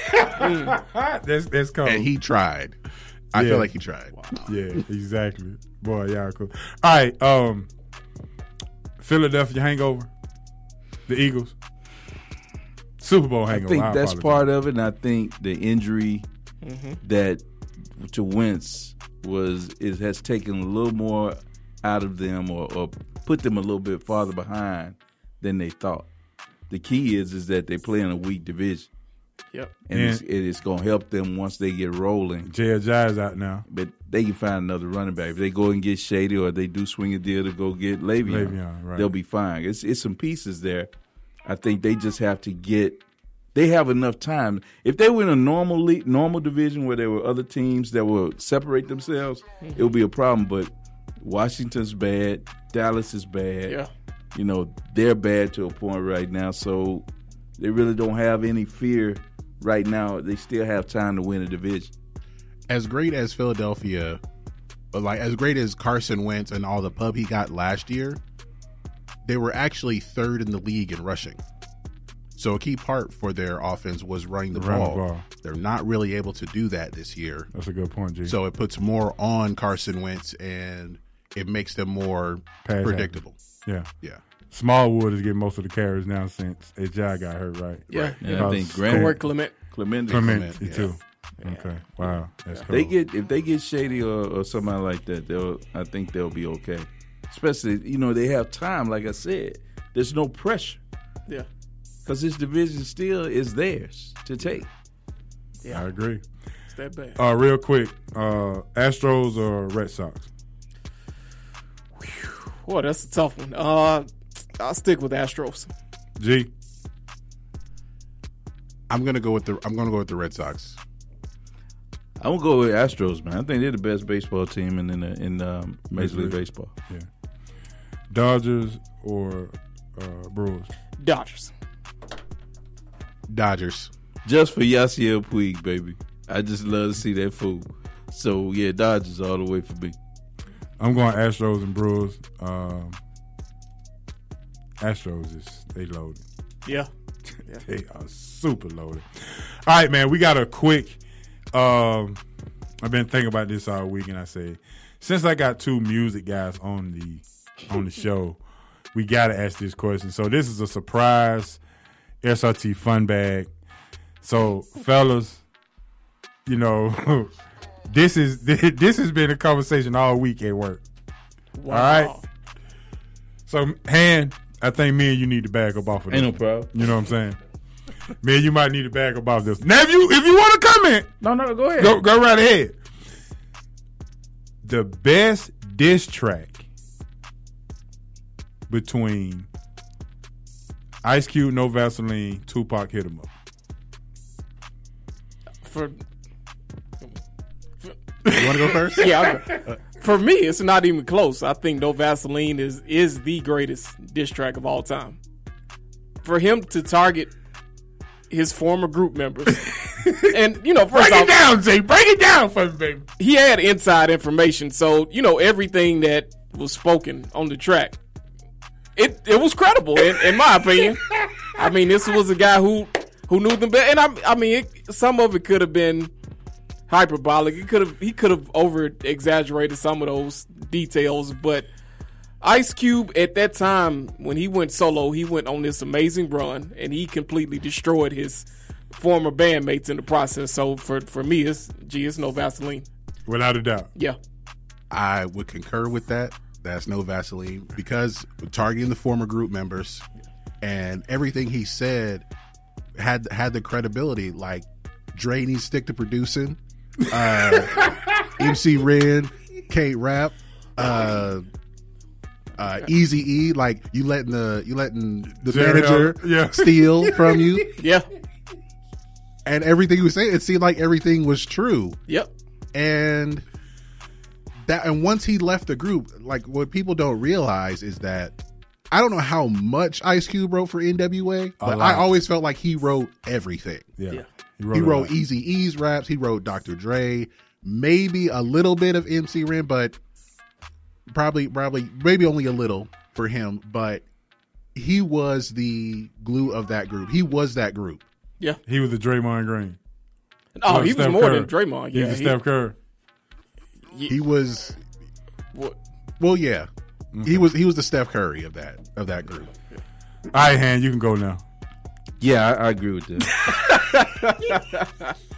that's that's cool. And he tried. I yeah. feel like he tried. Wow. Yeah, exactly. Boy, y'all cool. All right, um, Philadelphia hangover. The Eagles. Super Bowl hangover. I think I that's apologize. part of it, and I think the injury mm-hmm. that to Wentz was it has taken a little more out of them or, or put them a little bit farther behind than they thought. The key is is that they play in a weak division. Yep. And, and it's, it is going to help them once they get rolling. J L J's out now. But they can find another running back. If they go and get Shady or they do swing a deal to go get Le'Veon, Le'Veon right. they'll be fine. It's, it's some pieces there. I think they just have to get – they have enough time. If they were in a normal league, normal division where there were other teams that would separate themselves, mm-hmm. it would be a problem. But Washington's bad. Dallas is bad. Yeah. You know, they're bad to a point right now. So they really don't have any fear – right now, they still have time to win a division. As great as Philadelphia, like as great as Carson Wentz and all the pub he got last year, they were actually third in the league in rushing. So a key part for their offense was running the, Run ball. the ball. They're not really able to do that this year. That's a good point, G. So it puts more on Carson Wentz, and it makes them more Pass predictable. Happen. Yeah. Yeah. Smallwood is getting most of the carries now since H J got hurt, right? Yeah. Right. yeah I think Grant, Corey Clement. Clement, Clement, Clement too. Yeah. Okay. Wow. That's cool. They get if they get Shady or, or somebody like that, they'll I think they'll be okay. Especially, you know, they have time. Like I said, there's no pressure. Yeah. Because this division still is theirs to take. Yeah. I agree. It's that bad. Uh, real quick, uh, Astros or Red Sox? Boy, that's a tough one. Uh, I'll stick with Astros. G? I'm gonna go with the I'm gonna go with the Red Sox. I'm gonna go with Astros, man. I think they're the best baseball team in in, in um, Major League Baseball. Yeah. Dodgers or uh, Brewers? Dodgers. Dodgers. Just for Yasiel Puig, baby. I just love to see that fool. So yeah, Dodgers all the way for me. I'm going Astros and Brewers. Um, Astros is they loaded. Yeah. yeah. They are super loaded. All right, man. We got a quick. Um, I've been thinking about this all week, and I said, since I got two music guys on the on the show, we got to ask this question. So this is a surprise S R T fun bag. So, fellas, you know, this is this has been a conversation all week at work. Wow. All right. So, Han, I think me and you need to back up off of this. Ain't no problem. You know what I'm saying? Man, you might need to back up off this. Now, if you if you want to comment, no, no, go ahead. Go, go right ahead. The best diss track between Ice Cube, No Vaseline, Tupac, Hit 'Em Up. For, for you want to go first? Yeah. I'll, for me, it's not even close. I think No Vaseline is is the greatest diss track of all time. For him to target his former group members, and you know, first break off, it down, Jay. Break it down for me, baby. He had inside information, so you know everything that was spoken on the track. It it was credible, in, in my opinion. I mean, this was a guy who who knew them better, and I I mean, it, some of it could have been hyperbolic. It could have he could have over exaggerated some of those details, but Ice Cube at that time when he went solo, he went on this amazing run, and he completely destroyed his former bandmates in the process. So for for me, it's gee, it's No Vaseline, without a doubt. Yeah, I would concur with that. That's No Vaseline because targeting the former group members and everything he said had had the credibility. Like Dre needs to stick to producing. Uh, M C Ren can't rap. Uh, uh, Easy E, like you letting the you letting the Jerry manager yeah. steal from you. Yeah, and everything he was saying, it seemed like everything was true. Yep, and. That and once he left the group, like what people don't realize is that I don't know how much Ice Cube wrote for N W A, but I always felt like he wrote everything. Yeah, yeah. he wrote, he wrote Easy E's raps, he wrote Doctor Dre, maybe a little bit of M C Ren, but probably, probably, maybe only a little for him. But he was the glue of that group. He was that group. Yeah, he was the Draymond Green. Oh, he was more Curry. than Draymond. Yeah, he was the Steph Curry. He was, what? Well, yeah, okay. he was. He was the Steph Curry of that of that group. All right, Han, you can go now. Yeah, I, I agree with that.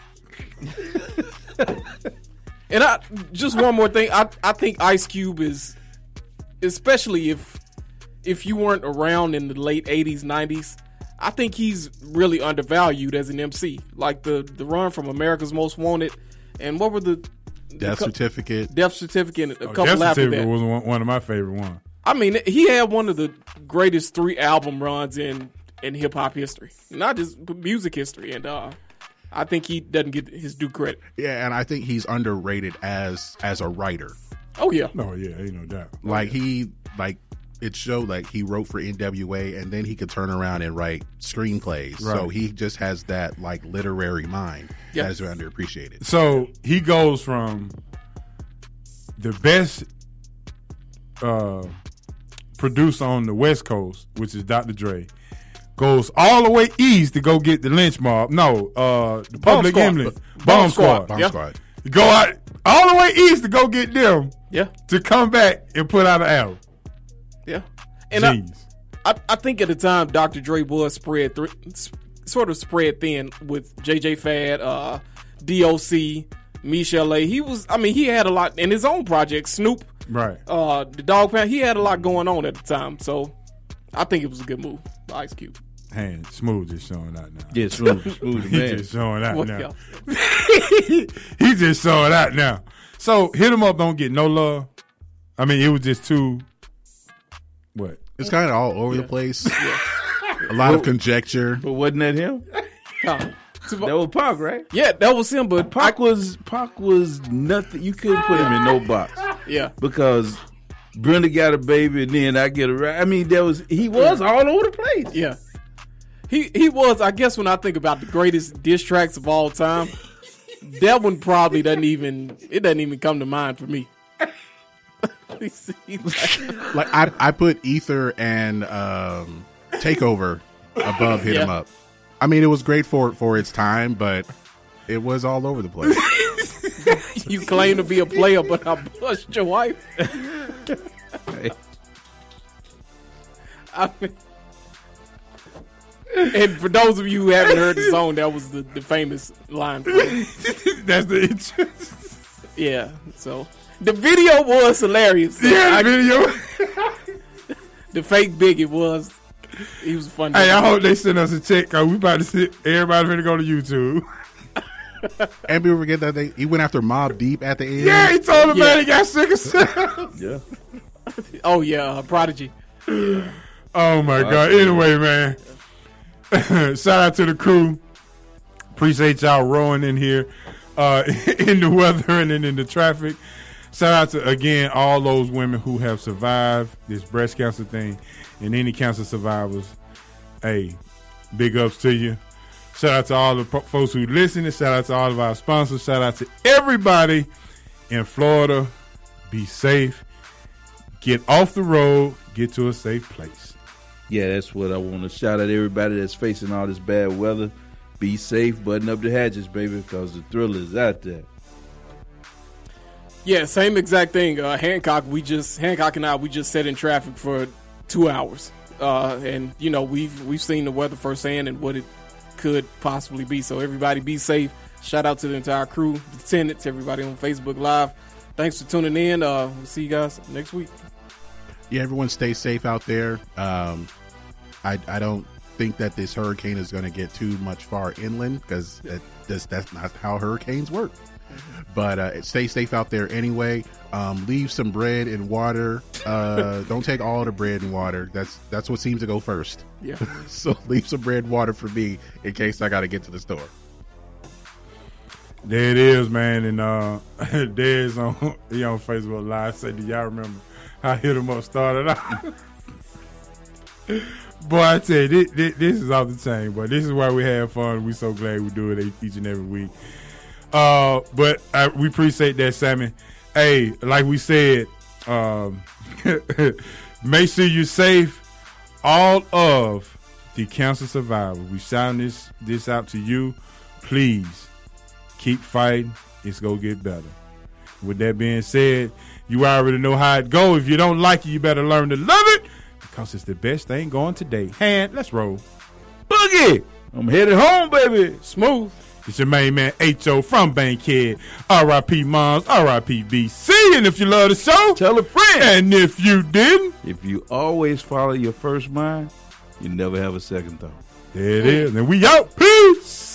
And I just one more thing. I I think Ice Cube is, especially if if you weren't around in the late eighties, nineties, I think he's really undervalued as an M C. Like the the run from America's Most Wanted, and what were the Death Certificate. Death Certificate. A oh, couple Death after Certificate that was one, one of my favorite ones. I mean, he had one of the greatest three album runs in, in hip hop history, not just music history. And uh, I think he doesn't get his due credit. Yeah, and I think he's underrated as as a writer. Oh yeah, no, yeah, ain't no doubt. Like oh, yeah. he like it showed like he wrote for N W A, and then he could turn around and write screenplays. Right. So he just has that like literary mind. Yep. That is underappreciated. So he goes from the best uh, producer on the West Coast, which is Doctor Dre, goes all the way east to go get the Lynch Mob. No, uh, the Bomb Public Squad. Enemy. Bomb, Bomb Squad. Squad. Bomb yeah. Squad. Go out all the way east to go get them. Yeah. To come back and put out an album. Yeah. And I, I, I think at the time Doctor Dre was spread th- sort of spread thin with J J Fad, uh, D O C, Michelle A. He was, I mean, he had a lot in his own project, Snoop. Right. Uh, the Dog Pound. He had a lot going on at the time. So I think it was a good move by Ice Cube. Hey, Smooth just showing out now. Yeah, Smooth. Smooth He man. just showing out Well, now. yeah. He just showing out now. So Hit 'Em Up don't get no love. I mean, it was just too. What? It's kind of all over Yeah. the place. Yeah. A lot of conjecture. But wasn't that him? Huh. That was Pac, right? Yeah, that was him. But Pac I, was Pac was nothing. You couldn't put him in no box. Yeah, because Brenda got a baby, and then I get a right. I mean, there was he was all over the place. Yeah, he he was. I guess when I think about the greatest diss tracks of all time, that one probably doesn't even it doesn't even come to mind for me. Like I I put Ether and um, Takeover above Hit 'Em Yeah. Up. I mean, it was great for for its time, but it was all over the place. You claim to be a player, but I bust your wife. I mean, and for those of you who haven't heard the song, that was the, the famous line. From That's the interest. Yeah, so the video was hilarious. Yeah, I, the video. The fake Biggie was. He was funny. Hey, I hope they send us a check because we about to sit. Everybody ready to go to YouTube. And people forget that they he went after Mobb Deep at the end. Yeah, he told him Yeah. man he got sick of cells. Yeah. Oh yeah, uh, Prodigy. Oh my God. Anyway, man. Shout out to the crew. Appreciate y'all rowing in here, uh, in the weather and in, in the traffic. Shout out to again all those women who have survived this breast cancer thing, and any cancer survivors. Hey, big ups to you. Shout out to all the po- folks who listening. Shout out to all of our sponsors. Shout out to everybody in Florida. Be safe. Get off the road. Get to a safe place. Yeah, that's what I want to shout out everybody that's facing all this bad weather. Be safe, button up the hatches, baby, because the thriller is out there. Yeah, same exact thing. Uh, Hancock, we just Hancock and I, we just sat in traffic for two hours, uh, and you know we've we've seen the weather firsthand and what it could possibly be. So everybody, be safe. Shout out to the entire crew, the tenants, everybody on Facebook Live. Thanks for tuning in. Uh, we'll see you guys next week. Yeah, everyone stay safe out there. Um, I I don't think that this hurricane is going to get too much far inland because that, that's, that's not how hurricanes work. But uh, stay safe out there anyway. Um, leave some bread and water. Uh, don't take all the bread and water. That's that's what seems to go first. Yeah. So leave some bread and water for me in case I got to get to the store. There it is, man. And uh, there's on he on Facebook Live. Say, do y'all remember how Hit 'Em Up started out? Boy, I tell you, this, this, this is off the chain, but this is why we have fun. We so glad we do it each and every week. Uh, but I, we appreciate that, Sammy. Hey, like we said, um, make sure you're safe. All of the cancer survivors, we shout this this out to you. Please keep fighting. It's gonna get better. With that being said, you already know how it go. If you don't like it, you better learn to love it because it's the best thing going today. Hand, let's roll. Boogie, I'm headed home, baby. Smooth. It's your main man, H O from Bankhead. R I P Moms, R I P B C. And if you love the show, tell a friend. And if you didn't, if you always follow your first mind, you never have a second thought. There it is. And we out. Peace.